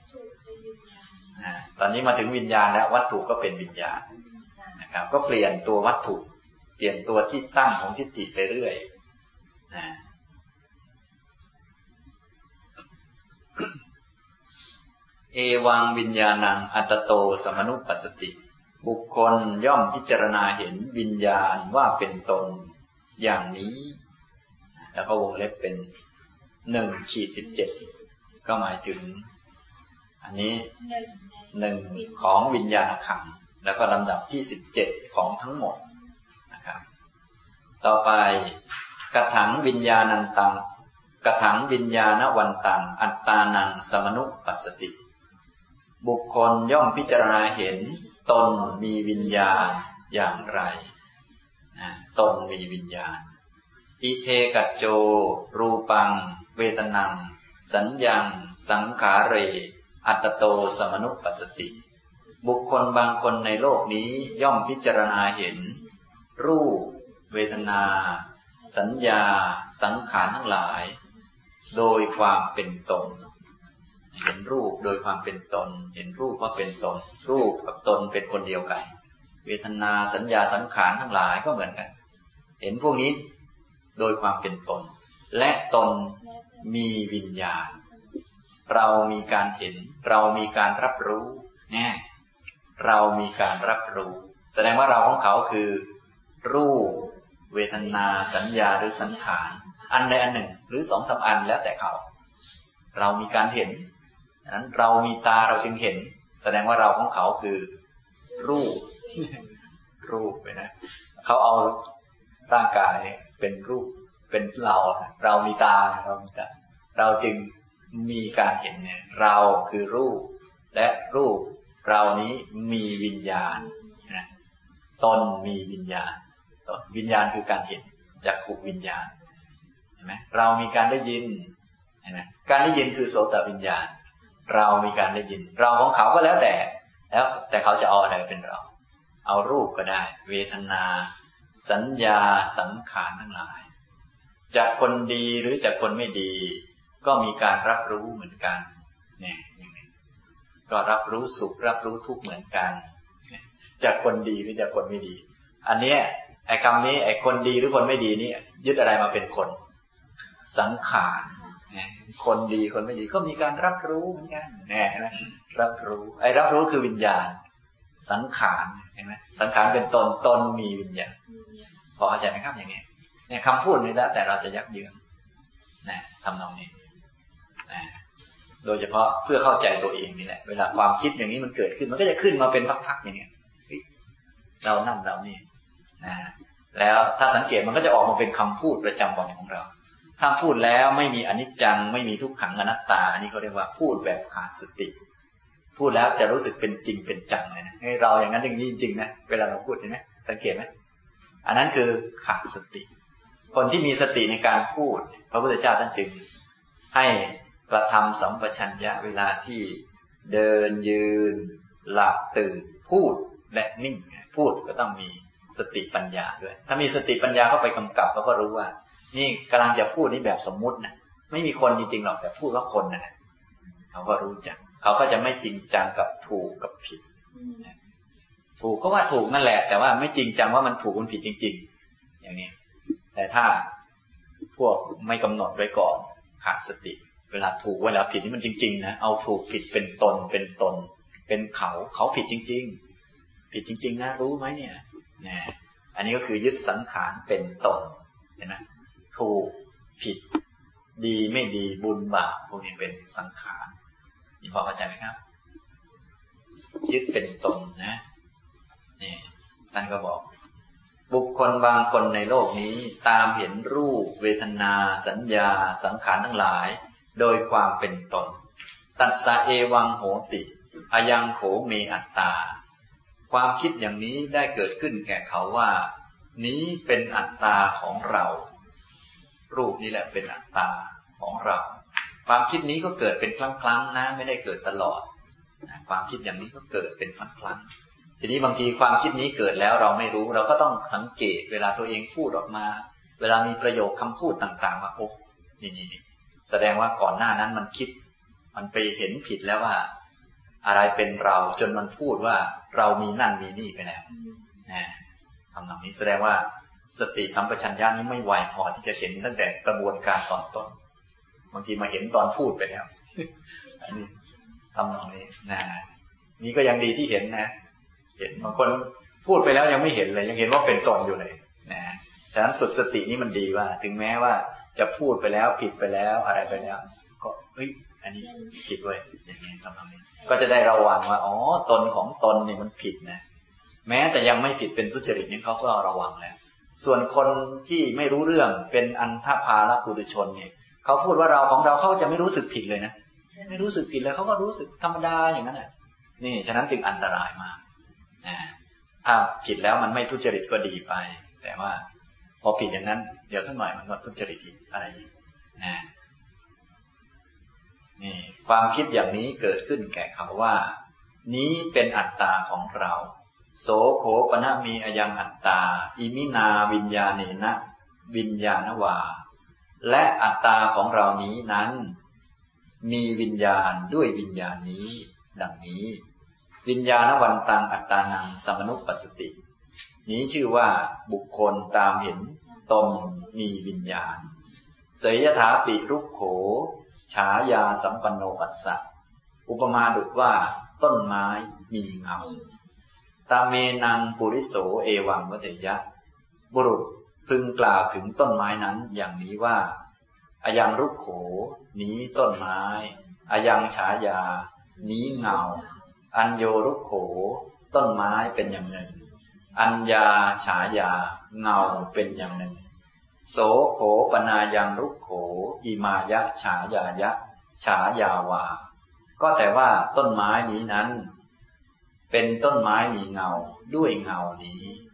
ตอนนี้มาถึงวิญญาณแล้ววัตถุก็เป็นวิญญาณนะครับก็เปลี่ยนตัววัตถุเปลี่ยนตัวที่ตั้งของทิฏฐิไปเรื่อยเอวังวิญญาณังอัตตโตสมนุปปัสสติบุคคลย่อมพิจารณาเห็นวิญญาณว่าเป็นตนอย่างนี้แล้วก็วงเล็บเป็น1-17ก็หมายถึงอันนี้1ของวิญญาณขันธ์แล้วก็ลำดับที่17ของทั้งหมดนะครับต่อไปกถังวิญญาณันตังกถังวิญญาณวันตังอัตตานังสมนุปปัสสติบุคคลย่อมพิจารณาเห็นตนมีวิญญาณอย่างไรตนมีวิญญาณอิเทกัจโจรูปังเวทนังสัญญังสังขาเรอัตตโตสมนุปปัสสติบุคคลบางคนในโลกนี้ย่อมพิจารณาเห็นรูปเวทนาสัญญาสังขารทั้งหลายโดยความเป็นตนเห็นรูปโดยความเป็นตนเห็นรูปว่าเป็นตนรูปกับตนเป็นคนเดียวกันเวทนาสัญญาสังขารทั้งหลายก็เหมือนกันเห็นพวกนี้โดยความเป็นตนและตนมีวิญญาณเรามีการเห็นเรามีการรับรู้เนี่ยเรามีการรับรู้แสดงว่าเราของเขาคือรูปเวทนาสัญญาหรือสังขารอันใดอันหนึ่งหรือ2-3อันแล้วแต่เขาเรามีการเห็นนั้นเรามีตาเราจึงเห็นแสดงว่าเราของเขาคือรูปไปนะเขาเอาร่างกายเป็นรูปเป็นเรามีตาเราจึงมีการเห็นเนี่ยเราคือรูปและรูปเรานี้มีวิญญาณนะตนมีวิญญาณวิญญาณคือการเห็นจักขุวิญญาณเห็นไหมเรามีการได้ยินเห็นไหมการได้ยินคือโสตวิญญาณเรามีการได้ยินเราของเขาก็แล้วแต่เขาจะเอาอะไรเป็นเราเอารูปก็ได้เวทนาสัญญาสังขารทั้งหลายจากคนดีหรือจากคนไม่ดีก็มีการรับรู้เหมือนกันเนี่ยอย่างนี้ก็รับรู้สุขรับรู้ทุกข์เหมือนกันจากคนดีหรือจากคนไม่ดีอันเนี้ยไอ้คำนี้ไอ้คนดีหรือคนไม่ดีนี่ยึดอะไรมาเป็นคนสังขารคนดีคนไม่ดีก็มีการรับรู้เหมือนกันแน่นะรับรู้ไอ้รับรู้คือวิญญาณสังขารเห็นไหมสังขารเป็นตนตนมีวิญญาณพอเข้าใจไหมครับอย่างนี้เนี่ยคำพูดนี้แล้วแต่เราจะยักเยื้องนะทำนองนี้นะโดยเฉพาะเพื่อเข้าใจตัวเองนี่แหละเวลาความคิดอย่างนี้มันเกิดขึ้นมันก็จะขึ้นมาเป็นพักๆอย่างนี้เรานั่นเรานี่นะแล้วถ้าสังเกตมันก็จะออกมาเป็นคำพูดประจำวันของเราถ้าพูดแล้วไม่มีอนิจจังไม่มีทุกขังอนัตตาอันนี้เขาเรียกว่าพูดแบบขาดสติพูดแล้วจะรู้สึกเป็นจริงเป็นจังเลยนะให้เราอย่างนั้นอย่างนี้จริงๆนะเวลาเราพูดเห็นไหมสังเกตไหมอันนั้นคือขาดสติคนที่มีสติในการพูดพระพุทธเจ้าท่านจึงให้กระทำสัมปชัญญะเวลาที่เดินยืนหลับตื่นพูดและนิ่งพูดก็ต้องมีสติปัญญาด้วยถ้ามีสติปัญญาเข้าไปกำกับเขาก็รู้ว่านี่กำลังจะพูดนี่แบบสมมุตินะไม่มีคนจริงๆหรอกแต่พูดว่าคนนะเขาก็รู้จักเขาก็จะไม่จริงจังกับถูกกับผิดถูกก็ว่าถูกนั่นแหละแต่ว่าไม่จริงจังว่ามันถูกมันผิดจริงๆอย่างนี้แต่ถ้าพวกไม่กำหนดไว้ก่อนขาดสติเวลาถูกเวลาผิดนี่มันจริงๆนะเอาถูกผิดเป็นตนเป็นเขาผิดจริงๆผิดจริงๆนะรู้ไหมเนี่ยนะอันนี้ก็คือยึดสังขารเป็นตนเห็นไหมถูกผิดดีไม่ดีบุญบาปพวกนี้เป็นสังขารนี่พอเข้าใจไหมครับยึดเป็นตนนะนี่ท่านก็บอกบุคคลบางคนในโลกนี้ตามเห็นรูปเวทนาสัญญาสังขารทั้งหลายโดยความเป็นตนตัสสะเอวังโหติอายังโขเมอัตตาความคิดอย่างนี้ได้เกิดขึ้นแก่เขาว่านี้เป็นอัตตาของเรารูปนี่แหละเป็นอัตตาของเราความคิดนี้ก็เกิดเป็นครั้งๆนะไม่ได้เกิดตลอดความคิดอย่างนี้ก็เกิดเป็นครั้งๆทีนี้บางทีความคิดนี้เกิดแล้วเราไม่รู้เราก็ต้องสังเกตเวลาตัวเองพูดออกมาเวลามีประโยคคำพูดต่างๆว่าโอ้นี่แสดงว่าก่อนหน้านั้นมันคิดมันไปเห็นผิดแล้วว่าอะไรเป็นเราจนมันพูดว่าเรามีนั่นมีนี่ไปแล้วทำแบบนี้แสดงว่าสติสัมปชัญญะนี้ไม่ไวพอที่จะเห็นตั้งแต่กระบวนการตอนต้นบางทีมาเห็นตอนพูดไปแล้วอันนี้ทำแบบนี้นี่ก็ยังดีที่เห็นนะเห็นบางคนพูดไปแล้วยังไม่เห็นเลยยังเห็นว่าเป็นตนอยู่เลยฉะนั้นฝึกสตินี่มันดีว่าถึงแม้ว่าจะพูดไปแล้วผิดไปแล้วอะไรไปแล้วก็อันนี้ผิดเว้ยอย่างนี้ทำแบบนี้ก็จะได้ระวังว่าอ๋อตนของตนนี่มันผิดนะแม้แต่ยังไม่ผิดเป็นทุจริตนี่เขาก็ระวังแล้วส่วนคนที่ไม่รู้เรื่องเป็นอันธพาลปุถุชนเนี่ยเขาพูดว่าเราของเราเขาจะไม่รู้สึกผิดเลยนะไม่รู้สึกผิดเลยเขาก็รู้สึกธรรมดาอย่างนั้นแหละนี่ฉะนั้นจึงอันตรายมากถ้าผิดแล้วมันไม่ทุจริตก็ดีไปแต่ว่าพอผิดอย่างนั้นเดี๋ยวสักหน่อยมันก็ทุจริตอีกอะไรอีกนี่ความคิดอย่างนี้เกิดขึ้นแก่เขาว่านี้เป็นอัตตาของเราโสโขปนะมีอยังอัตตาอิมินาวิญญาเนนะวิญญาณวาและอัตตาของเรานี้นั้นมีวิญญาณด้วยวิญญาณนี้ดังนี้วิญญาณวันตังอัตตานังสมนุปปัสสตินี้ชื่อว่าบุคคลตามเห็นตนมีวิญญาณเสยถาปิรุกโขฉายาสัมปันโนอัสสะอุปมาดุจว่าต้นไม้มีเงาตาเมนังปุริโสเอวังวเตยะบุรุษพึงกล่าวถึงต้นไม้นั้นอย่างนี้ว่าอายังรุกโขนี้ต้นไม้อายังฉายานี้เงาอัญโยรุกโขต้นไม้เป็นอย่างหนึ่งอัญญาฉายาเงาเป็นอย่างหนึ่งโสโขปนายังรุกโขอิมายะฉายายะฉายาวาก็แต่ว่าต้นไม้นี้นั้นเป็นต้นไม้มีเงาด้วยเงานี้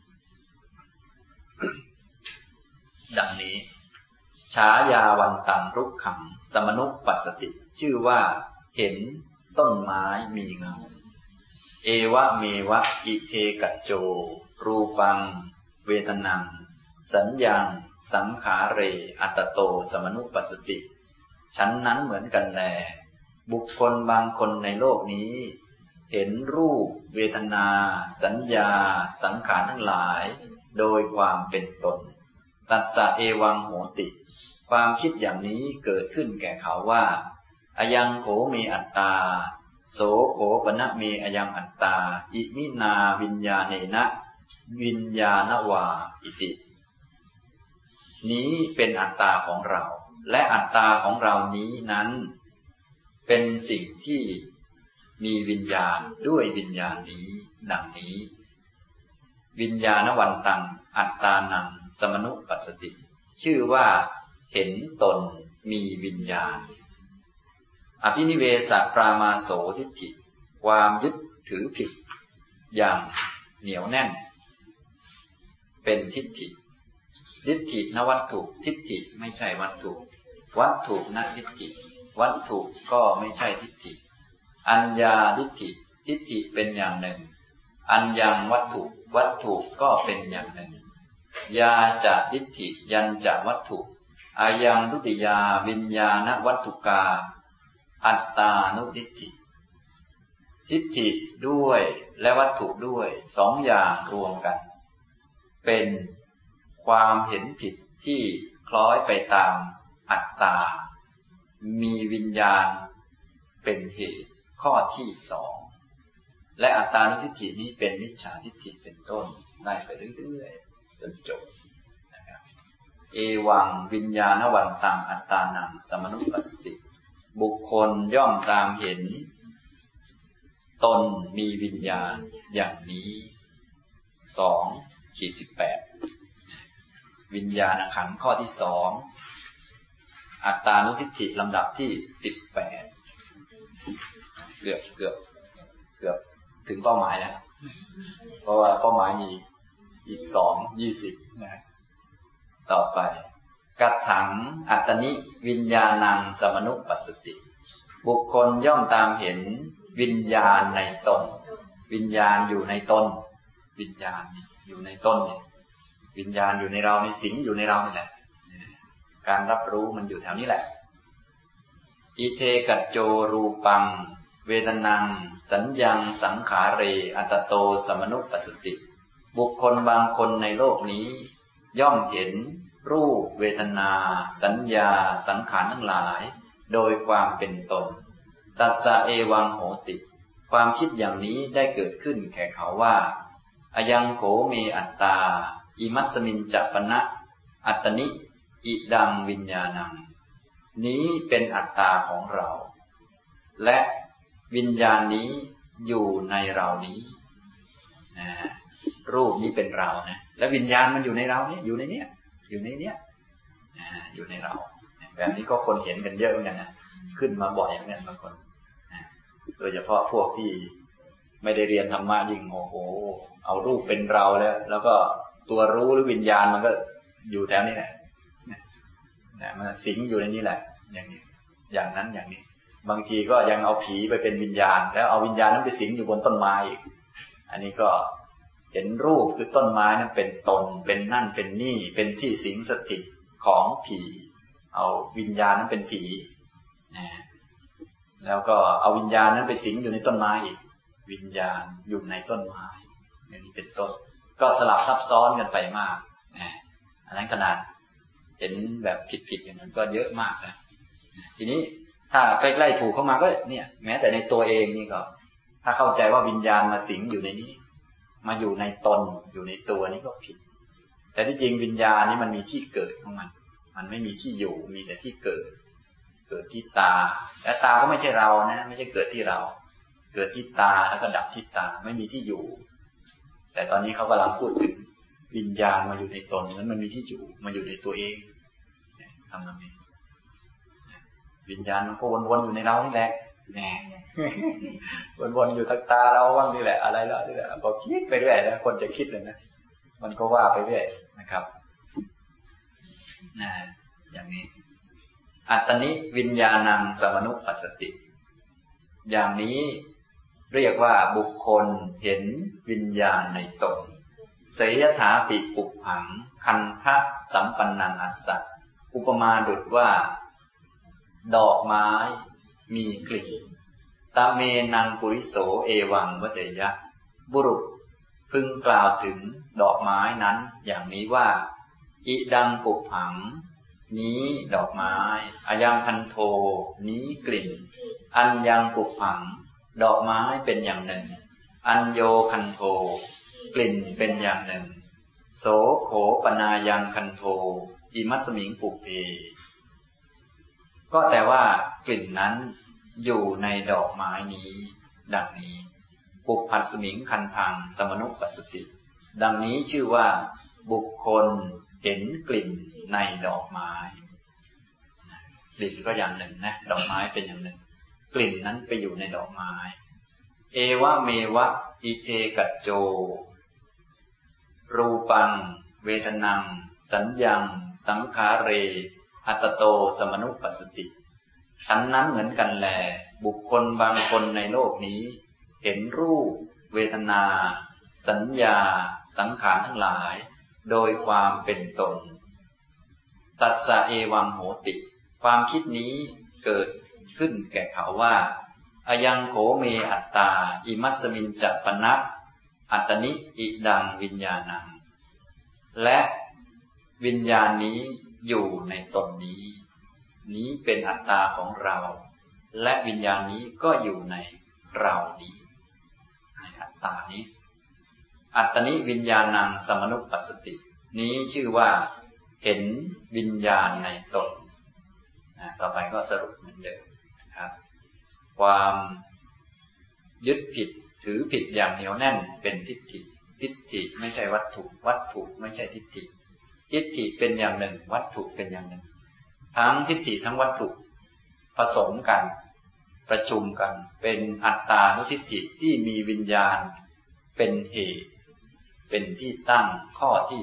ดังนี้ฉายาวันตังรุกขังสมนุปปัสสติชื่อว่าเห็นต้นไม้มีเงาเอวะเมวะอิเทกัจโจรูปังเวทนังสัญญังสังขาเรอัตโตสมนุปปัสสติฉันนั้นเหมือนกันแลบุคคลบางคนในโลกนี้เห็นรูปเวทนาสัญญาสังขารทั้งหลายโดยความเป็นตนตัสสะเอวังโหติความคิดอย่างนี้เกิดขึ้นแก่เขาว่าอายังโขมีอัตตาโสโขปนะเมอยังอัตตาอิมินาวิญญาเนนะวิญญาณวาอิตินี้เป็นอัตตาของเราและอัตตาของเรานี้นั้นเป็นสิ่งที่มีวิญญาณด้วยวิญญาณนี้ดังนี้วิญญาณวันตังอัตตานังสมนุปัสสติชื่อว่าเห็นตนมีวิญญาณอภินิเวสปรามาโสทิฏฐิความยึดถือผิดอย่างเหนียวแน่นเป็นทิฏฐิทิฏฐินวัตถุทิฏฐิไม่ใช่วัตถุวัตถุนทิฏฐิวัตถุก็ไม่ใช่ทิฏฐิอัญญาทิฏฐิทิฏฐิเป็นอย่างหนึ่งอัญญังวัตถุวัตถุก็เป็นอย่างหนึ่งยาจะทิฏฐิยัญจะวัตถุอายังทุติยาวิญญาณวัตถุกาอัตตานุทิฏฐิทิฏฐิด้วยและวัตถุด้วยสองอย่างรวมกันเป็นความเห็นผิดที่คล้อยไปตามอัตตามีวิญญาณเป็นเหตุข้อที่สองและอัตตานุทิฏฐินี้เป็นมิจฉาทิฏฐิเป็นต้นได้ไปเรื่อยๆจนจบนะครับเอวังวิญญาณวันตังอัตตานังสมนุปัสสติบุคคลย่อมตามเห็นตนมีวิญญาณอย่างนี้2-18วิญญาณขันธ์ข้อที่สองอัตตานุทิฏฐิลำดับที่18เกือบถึงเป้าหมายแล้วเพราะว่าเป้าหมายมีอีก20นะต่อไปกัตถังอัตตนิวิญญาณังสมนุปัสสติบุคคลย่อมตามเห็นวิญญาณในตนวิญญาณอยู่ในตนวิญญาณอยู่ในตนเนี่ยวิญญาณอยู่ในเราในสิงอยู่ในเรานี่แหละการรับรู้มันอยู่แถวนี้แหละอิเทกัจโจรูปังเวทนังสัญญังสังขาเรอัตโตสมนุปัสสติบุคคลบางคนในโลกนี้ย่อมเห็นรูปเวทนาสัญญาสังขารทั้งหลายโดยความเป็นตนตัสสะเอวังโหติความคิดอย่างนี้ได้เกิดขึ้นแก่เขาว่าอยังโขเมอัตตาอิมัสสมินจัปปนะอัตตนิอิดังวิญญาณังนี้เป็นอัตตาของเราและวิญญาณนี้อยู่ในเรานี้นะรูปนี้เป็นเรานะและวิญญาณมันอยู่ในเราเนี่ยอยู่ในเนี้ยอยู่ในเนี้ยอยู่ในเราแบบนี้ก็คนเห็นกันเยอะเหมือนกันนะขึ้นมาบ่อยเหมือนกันบางคนโดยเฉพาะพวกที่ไม่ได้เรียนธรรมะยิ่งโอ้โหเอารูปเป็นเราแล้วก็ตัวรู้หรือวิญญาณมันก็อยู่แถวนี้แหละมันสิงอยู่ในนี้แหละอย่างนี้อย่างนั้นอย่างนี้บางทีก็ยังเอาผีไปเป็นวิญญาณแล้วเอาวิญญาณนั้นไปสิงอยู่บนต้นไม้อีกอันนี้ก็เห็นรูปคือต้นไม้นั้นเป็นตนเป็นนั่นเป็นนี่เป็นที่สิงสถิตของผีเอาวิญญาณนั้นเป็นผีแล้วก็เอาวิญญาณนั้นไปสิงอยู่ในต้นไม้อีกวิญญาณอยู่ในต้นไม้อย่างนี้เป็นต้นก็สลับซับซ้อนกันไปมากอันนั้นขนาดเห็นแบบผิดๆอย่างนั้นก็เยอะมากนะทีนี้ถ้าใกล้ๆถูกเข้ามาก็เนี่ยแม้แต่ในตัวเองนี่ก็ถ้าเข้าใจว่าวิญญาณมาสิงอยู่ในนี้มาอยู่ในตนอยู่ในตัวนี้ก็ผิดแต่ที่จริงวิญญาณนี้มันมีที่เกิดของมันไม่มีที่อยู่มีแต่ที่เกิดที่ตาและตาก็ไม่ใช่เรานะไม่ใช่เกิดที่เราเกิดที่ตาแล้วก็ดับที่ตาไม่มีที่อยู่แต่ตอนนี้เขากำลังพูดถึงวิญญาณมาอยู่ในตนนั้นมันมีที่อยู่มาอยู่ในตัวเองทำแบบนี้วิญญาณมันก็วนๆอยู่ในเรานี่แหละแหมวนๆอยู่ทางตาเราว่างนี่แหละอะไรแล้วนี่แหละพอคิดไปเรื่อยนะคนจะคิดเลยนะมันก็ว่าไปเรื่อยนะครับอย่างนี้อัตตนิวิญญาณังสมนุปัสสติอย่างนี้เรียกว่าบุคคลเห็นวิญญาณในตนเสยถาปิปุพผังคันทะสัมปันนังอัสสะอุปมาดุจว่าดอกไม้มีกลิ่นตาเมนังปุริโสเอวังวเตยะบุรุษพึงกล่าวถึงดอกไม้นั้นอย่างนี้ว่าอิดังปุพผังนี้ดอกไม้อายังพันโทนี้กลิ่นอัญญังปุพผังดอกไม้เป็นอย่างหนึ่งอัญโยคันโทกลิ่นเป็นอย่างหนึ่งโสโขปนายังคันโทอิมัสมิงปุเพก็แต่ว่ากลิ่นนั้นอยู่ในดอกไม้นี้ดังนี้ปุพพัสมิงคันธังสมนุปปัสสติดังนี้ชื่อว่าบุคคลเห็นกลิ่นในดอกไม้กลิ่นก็อย่างหนึ่งนะดอกไม้เป็นอย่างหนึ่งกลิ่นนั้นไปอยู่ในดอกไม้เอวะเมวะอิเทกัจโจรูปังเวทนังสัญญังสังขาเรอัตโตสมนุปปัสสติฉันนั้นเหมือนกันแลบุคคลบางคนในโลกนี้เห็นรูปเวทนาสัญญาสังขารทั้งหลายโดยความเป็นตนตัสสะเอวังโหติความคิดนี้เกิดขึ้นแก่เขาว่าอายังโขเมอัตตาอิมัสสมินจัปปนัสอัตตนิอิดังวิญญาณังและวิญญาณนี้อยู่ในตนนี้นี้เป็นอัตตาของเราและวิญญาณนี้ก็อยู่ในเรานี้ในอัตตานี้อัตตนิวิญญาณังสมนุปปัสสตินี้ชื่อว่าเห็นวิญญาณในตนต่อไปก็สรุปเหมือนเดิมครับความยึดผิดถือผิดอย่างเหนียวแน่นเป็นทิฏฐิทิฏฐิไม่ใช่วัตถุวัตถุไม่ใช่ทิฏฐิทิฏฐิเป็นอย่างหนึ่งวัตถุเป็นอย่างหนึ่งทั้งทิฏฐิทั้งวัตถุผสมกันประชุมกันเป็นอัตตานุทิฏฐิที่มีวิญญาณเป็นเหตุเป็นที่ตั้งข้อที่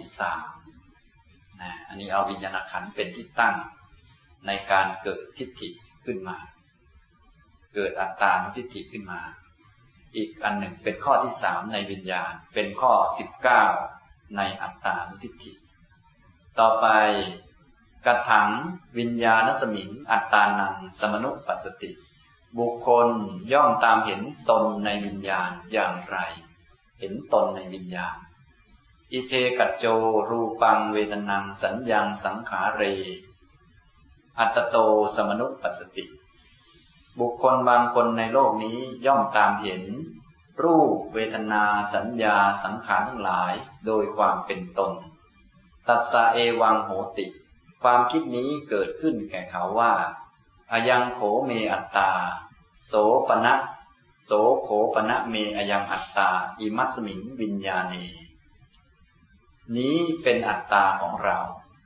3อันนี้เอาวิญญาณขันธ์เป็นที่ตั้งในการเกิดทิฏฐิขึ้นมาเกิดอัตตานุทิฏฐิขึ้นมาอีกอันหนึ่งเป็นข้อที่3ในวิญญาณเป็นข้อ19ในอัตตานุทิฏฐิต่อไปกัตถังวิญญาณสมิงอัตตานังสมนุปปัสสติบุคคลย่อมตามเห็นตนในวิญญาณอย่างไรเห็นตนในวิญญาณอิเทกัจโจรูปังเวทนังสัญญังสังขาเรอัตโตสมนุปปัสสติบุคคลบางคนในโลกนี้ย่อมตามเห็นรูปเวทนาสัญญาสังขารทั้งหลายโดยความเป็นตนตัสสะเอวังโหติความคิดนี้เกิดขึ้นแก่เขาว่าอายังโขเมอัตตาโสปนะโสโขปนะเมอายังอัตตาอิมัสสมิงวิญญาณีนี้เป็นอัตตาของเรา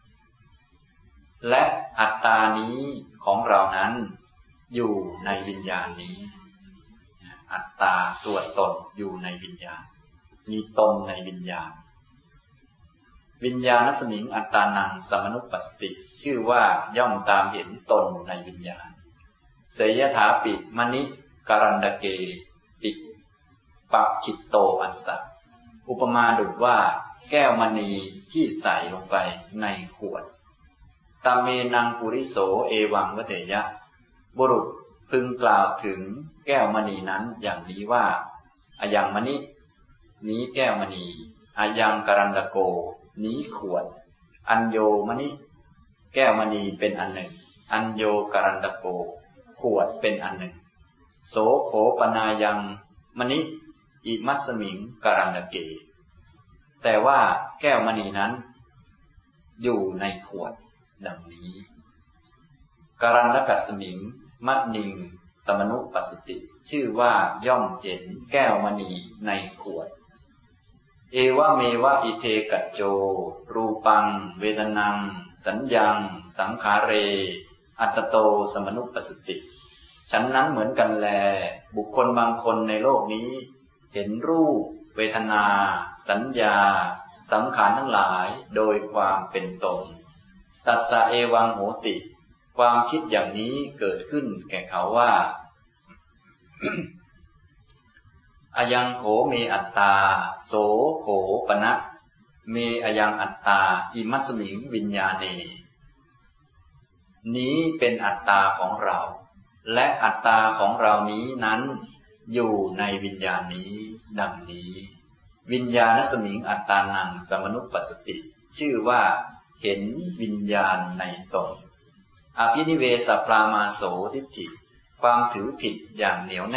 และอัตตานี้ของเรานั้นอยู่ในวิญญาณนี้อัตตาตัวตนอยู่ในวิญญาณมีตนในวิญญาณวิญญาณสมิงอัตตานังสมนุปปัสสติชื่อว่าย่อมตามเห็นตนในวิญญาณเสยถาปิมณิการันดเกปิปักขิตโตอัสสะอุปมาดุจว่าแก้วมณีที่ใส่ลงไปในขวดตามเมนังปุริโสเอวังวเทยะบุรุษพึงกล่าวถึงแก้วมณีนั้นอย่างนี้ว่าอายังมณีนี้แก้วมณีอายังการันดโกนี้ขวดอัญโยมณีแก้วมณีเป็นอันหนึ่งอัญโยการันดโกขวดเป็นอันหนึ่งโสโขปนายังมณีอิมัสสมิงการันดเกแต่ว่าแก้วมณีนั้นอยู่ในขวดดังนี้การันดกัสสมิงมัดนิงสมนุปปัสสติชื่อว่าย่อมเห็นแก้วมณีในขวดเอวะเมวะอิเทกัจโจรูปังเวทนังสัญญังสังขาเรอัตโตสมนุปปัสสติฉันนั้นเหมือนกันแลบุคคลบางคนในโลกนี้เห็นรูปเวทนาสัญญาสังขารทั้งหลายโดยความเป็นตนตัสสะเอวังโหติความคิดอย่างนี้เกิดขึ้นแก่เขาว่า อายังโขเมอัตตาโสโขปนะเมอายังอัตตาอิมัสสมิงวิญญาเนนี้เป็นอัตตาของเราและอัตตาของเรานี้นั้นอยู่ในวิญญาณนี้ดังนี้วิญญาณสมิงอัตตานังสมนุปปัสสติชื่อว่าเห็นวิญญาณในตนอภินิเวสปรามาโสทิฏฐิความถือผิดอย่างเหนียวแน่นเ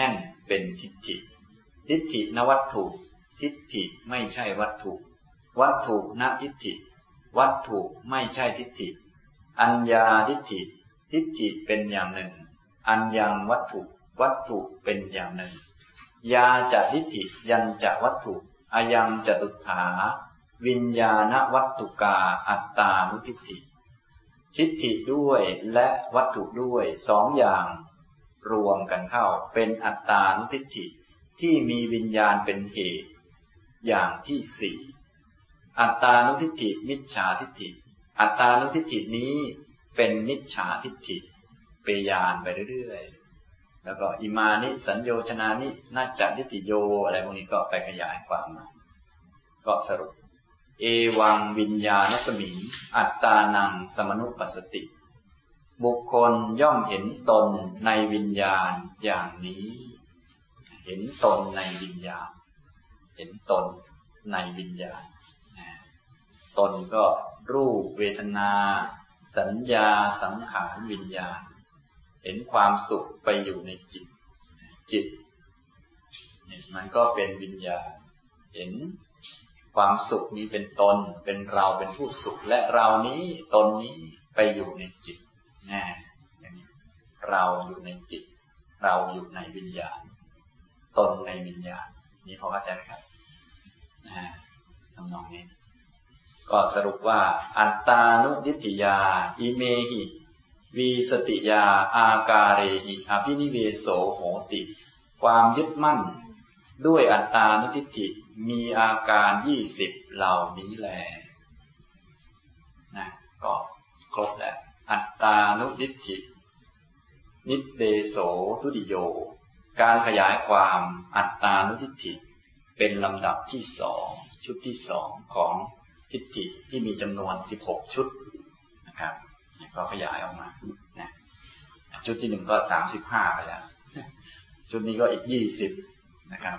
เป็นทิฏฐิทิฏฐินวัตถุทิฏฐิไม่ใช่วัตถุวัตถุนทิฏฐิวัตถุไม่ใช่ทิฏฐิอัญญาทิฏฐิทิฏฐิเป็นอย่างหนึ่งอัญญังวัตถุวัตถุเป็นอย่างหนึ่งยาจะทิฏฐิยัญจะวัตถุอายังจตุฏฐาวิญญาณวัตถุกาอัตตานุทิฏฐิทิฏฐิด้วยและวัตถุด้วยสองอย่างรวมกันเข้าเป็นอัตตานุทิฏฐิที่มีวิญญาณเป็นเหตุอย่างที่สี่อัตตานุทิฏฐิมิจฉาทิฏฐิอัตตานุทิฏฐินี้เป็นมิจฉาทิฏฐิเปยานไปเรื่อยๆแล้วก็อิมานิสัญโยชนานินาจทิฏฐิโยอะไรพวกนี้ก็ไปขยายความมาก็สรุปเอวังวิญญาณสมิงอัตตานังสมนุปัสสติบุคคลย่อมเห็นตนในวิญญาณอย่างนี้เห็นตนในวิญญาณเห็นตนในวิญญาณตนก็รูปเวทนาสัญญาสังขารวิญญาณเห็นความสุขไปอยู่ในจิตจิตมันก็เป็นวิญญาณเห็นความสุขนี้เป็นตนเป็นเราเป็นผู้สุขและเรานี้ตนนี้ไปอยู่ในจิตอย่างนี้เราอยู่ในจิตเราอยู่ในวิญญาณตนในวิญญาณนี่พอเข้าใจไหมครับทำนองนี้ก็สรุปว่าอัตตานุทิฏฐิยาอิเมหิวีสติยาอาการเรหิอภินิเวโสโหติความยึดมั่นด้วยอัตตานุทิฏฐิมีอาการ20เหล่านี้แลนะก็ครบแล้วอัตตานุทิฏฐินิเดโสทุติโยการขยายความอัตตานุทิฏฐิเป็นลำดับที่สองชุดที่สองของทิฏฐิที่มีจำนวน16ชุดนะครับก็ขยายออกมานะชุดที่หนึ่งก็35ไปแล้วชุดนี้ก็อีก20นะครับ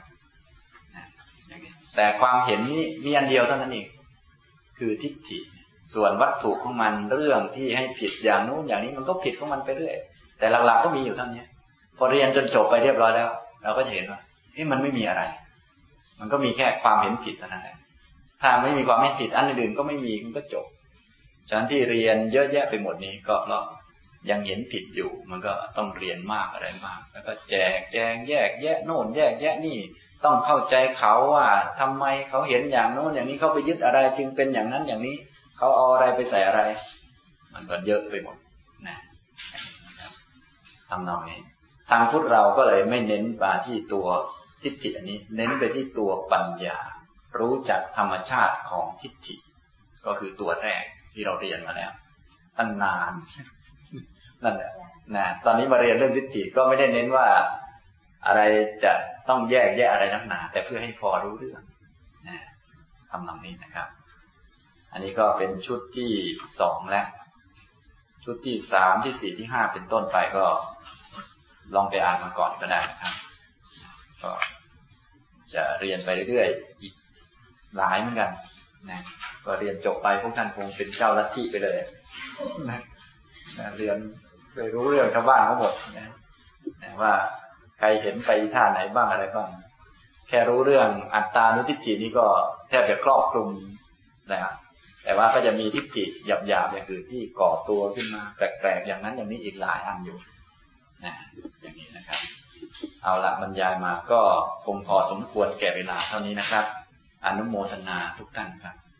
แต่ความเห็นนี้มีอันเดียวเท่านั้นเองคือทิฏฐิส่วนวัตถุของมันเรื่องที่ให้ผิดอย่างนู้นอย่างนี้มันก็ผิดของมันไปเรื่อยแต่หลักๆก็มีอยู่เท่านี้พอเรียนจนจบไปเรียบร้อยแล้วเราก็จะเห็นว่ามันไม่มีอะไรมันก็มีแค่ความเห็นผิดเท่านั้นแหละถ้าไม่มีความเห็นผิดอันอื่นก็ไม่มีมันก็จบฉะนั้นที่เรียนเยอะแยะไปหมดนี้ก็เพราะยังเห็นผิดอยู่มันก็ต้องเรียนมากอะไรมากแล้วก็แจกแจงแยกแยะโน่นแยกแยะนี่ต้องเข้าใจเขาว่าทำไมเขาเห็นอย่างโน้นอย่างนี้เขาไปยึดอะไรจึงเป็นอย่างนั้นอย่างนี้เขาเอาอะไรไปใส่อะไรมันก็เยอะไปหมดนะทำนองนี้ทางพุทธเราก็เลยไม่เน้นมาที่ตัวทิฏฐิอันนี้เน้นไปที่ตัวปัญญารู้จักธรรมชาติของทิฏฐิก็คือตัวแรกที่เราเรียนมาแล้วตั้งนานนั่นแหละนะตอนนี้มาเรียนเรื่องทิฏฐิก็ไม่ได้เน้นว่าอะไรจะต้องแยกแยะอะไรนักหนาแต่เพื่อให้พอรู้เรื่องนะทำนองนี้นะครับอันนี้ก็เป็นชุดที่2แล้วชุดที่3ที่4ที่5เป็นต้นไปก็ลองไปอ่านมาก่อนก็ได้ครับก็จะเรียนไปเรื่อยๆอีกหลายเหมือนกันนะก็เรียนจบไปพวกท่านคงเป็นเจ้าลัทธิไปเลยนะเรียนไปรู้เรื่องชาวบ้านทั้งหมดนะว่าใครเห็นไปท่าไหนบ้างอะไรบ้างแค่รู้เรื่องอัตตานุทิฏฐินี่ก็แทบจะครอบคลุมแล้วแต่ว่าก็จะมีทิฏฐิหยาบๆอย่างอื่นที่ก่อตัวขึ้นมาแปลกๆอย่างนั้นอย่างนี้อีกหลายอันอยู่นะอย่างนี้นะครับเอาละบรรยายมาก็คงพอสมควรแก่เวลาเท่านี้นะครับอนุโมทนาทุกท่านครับ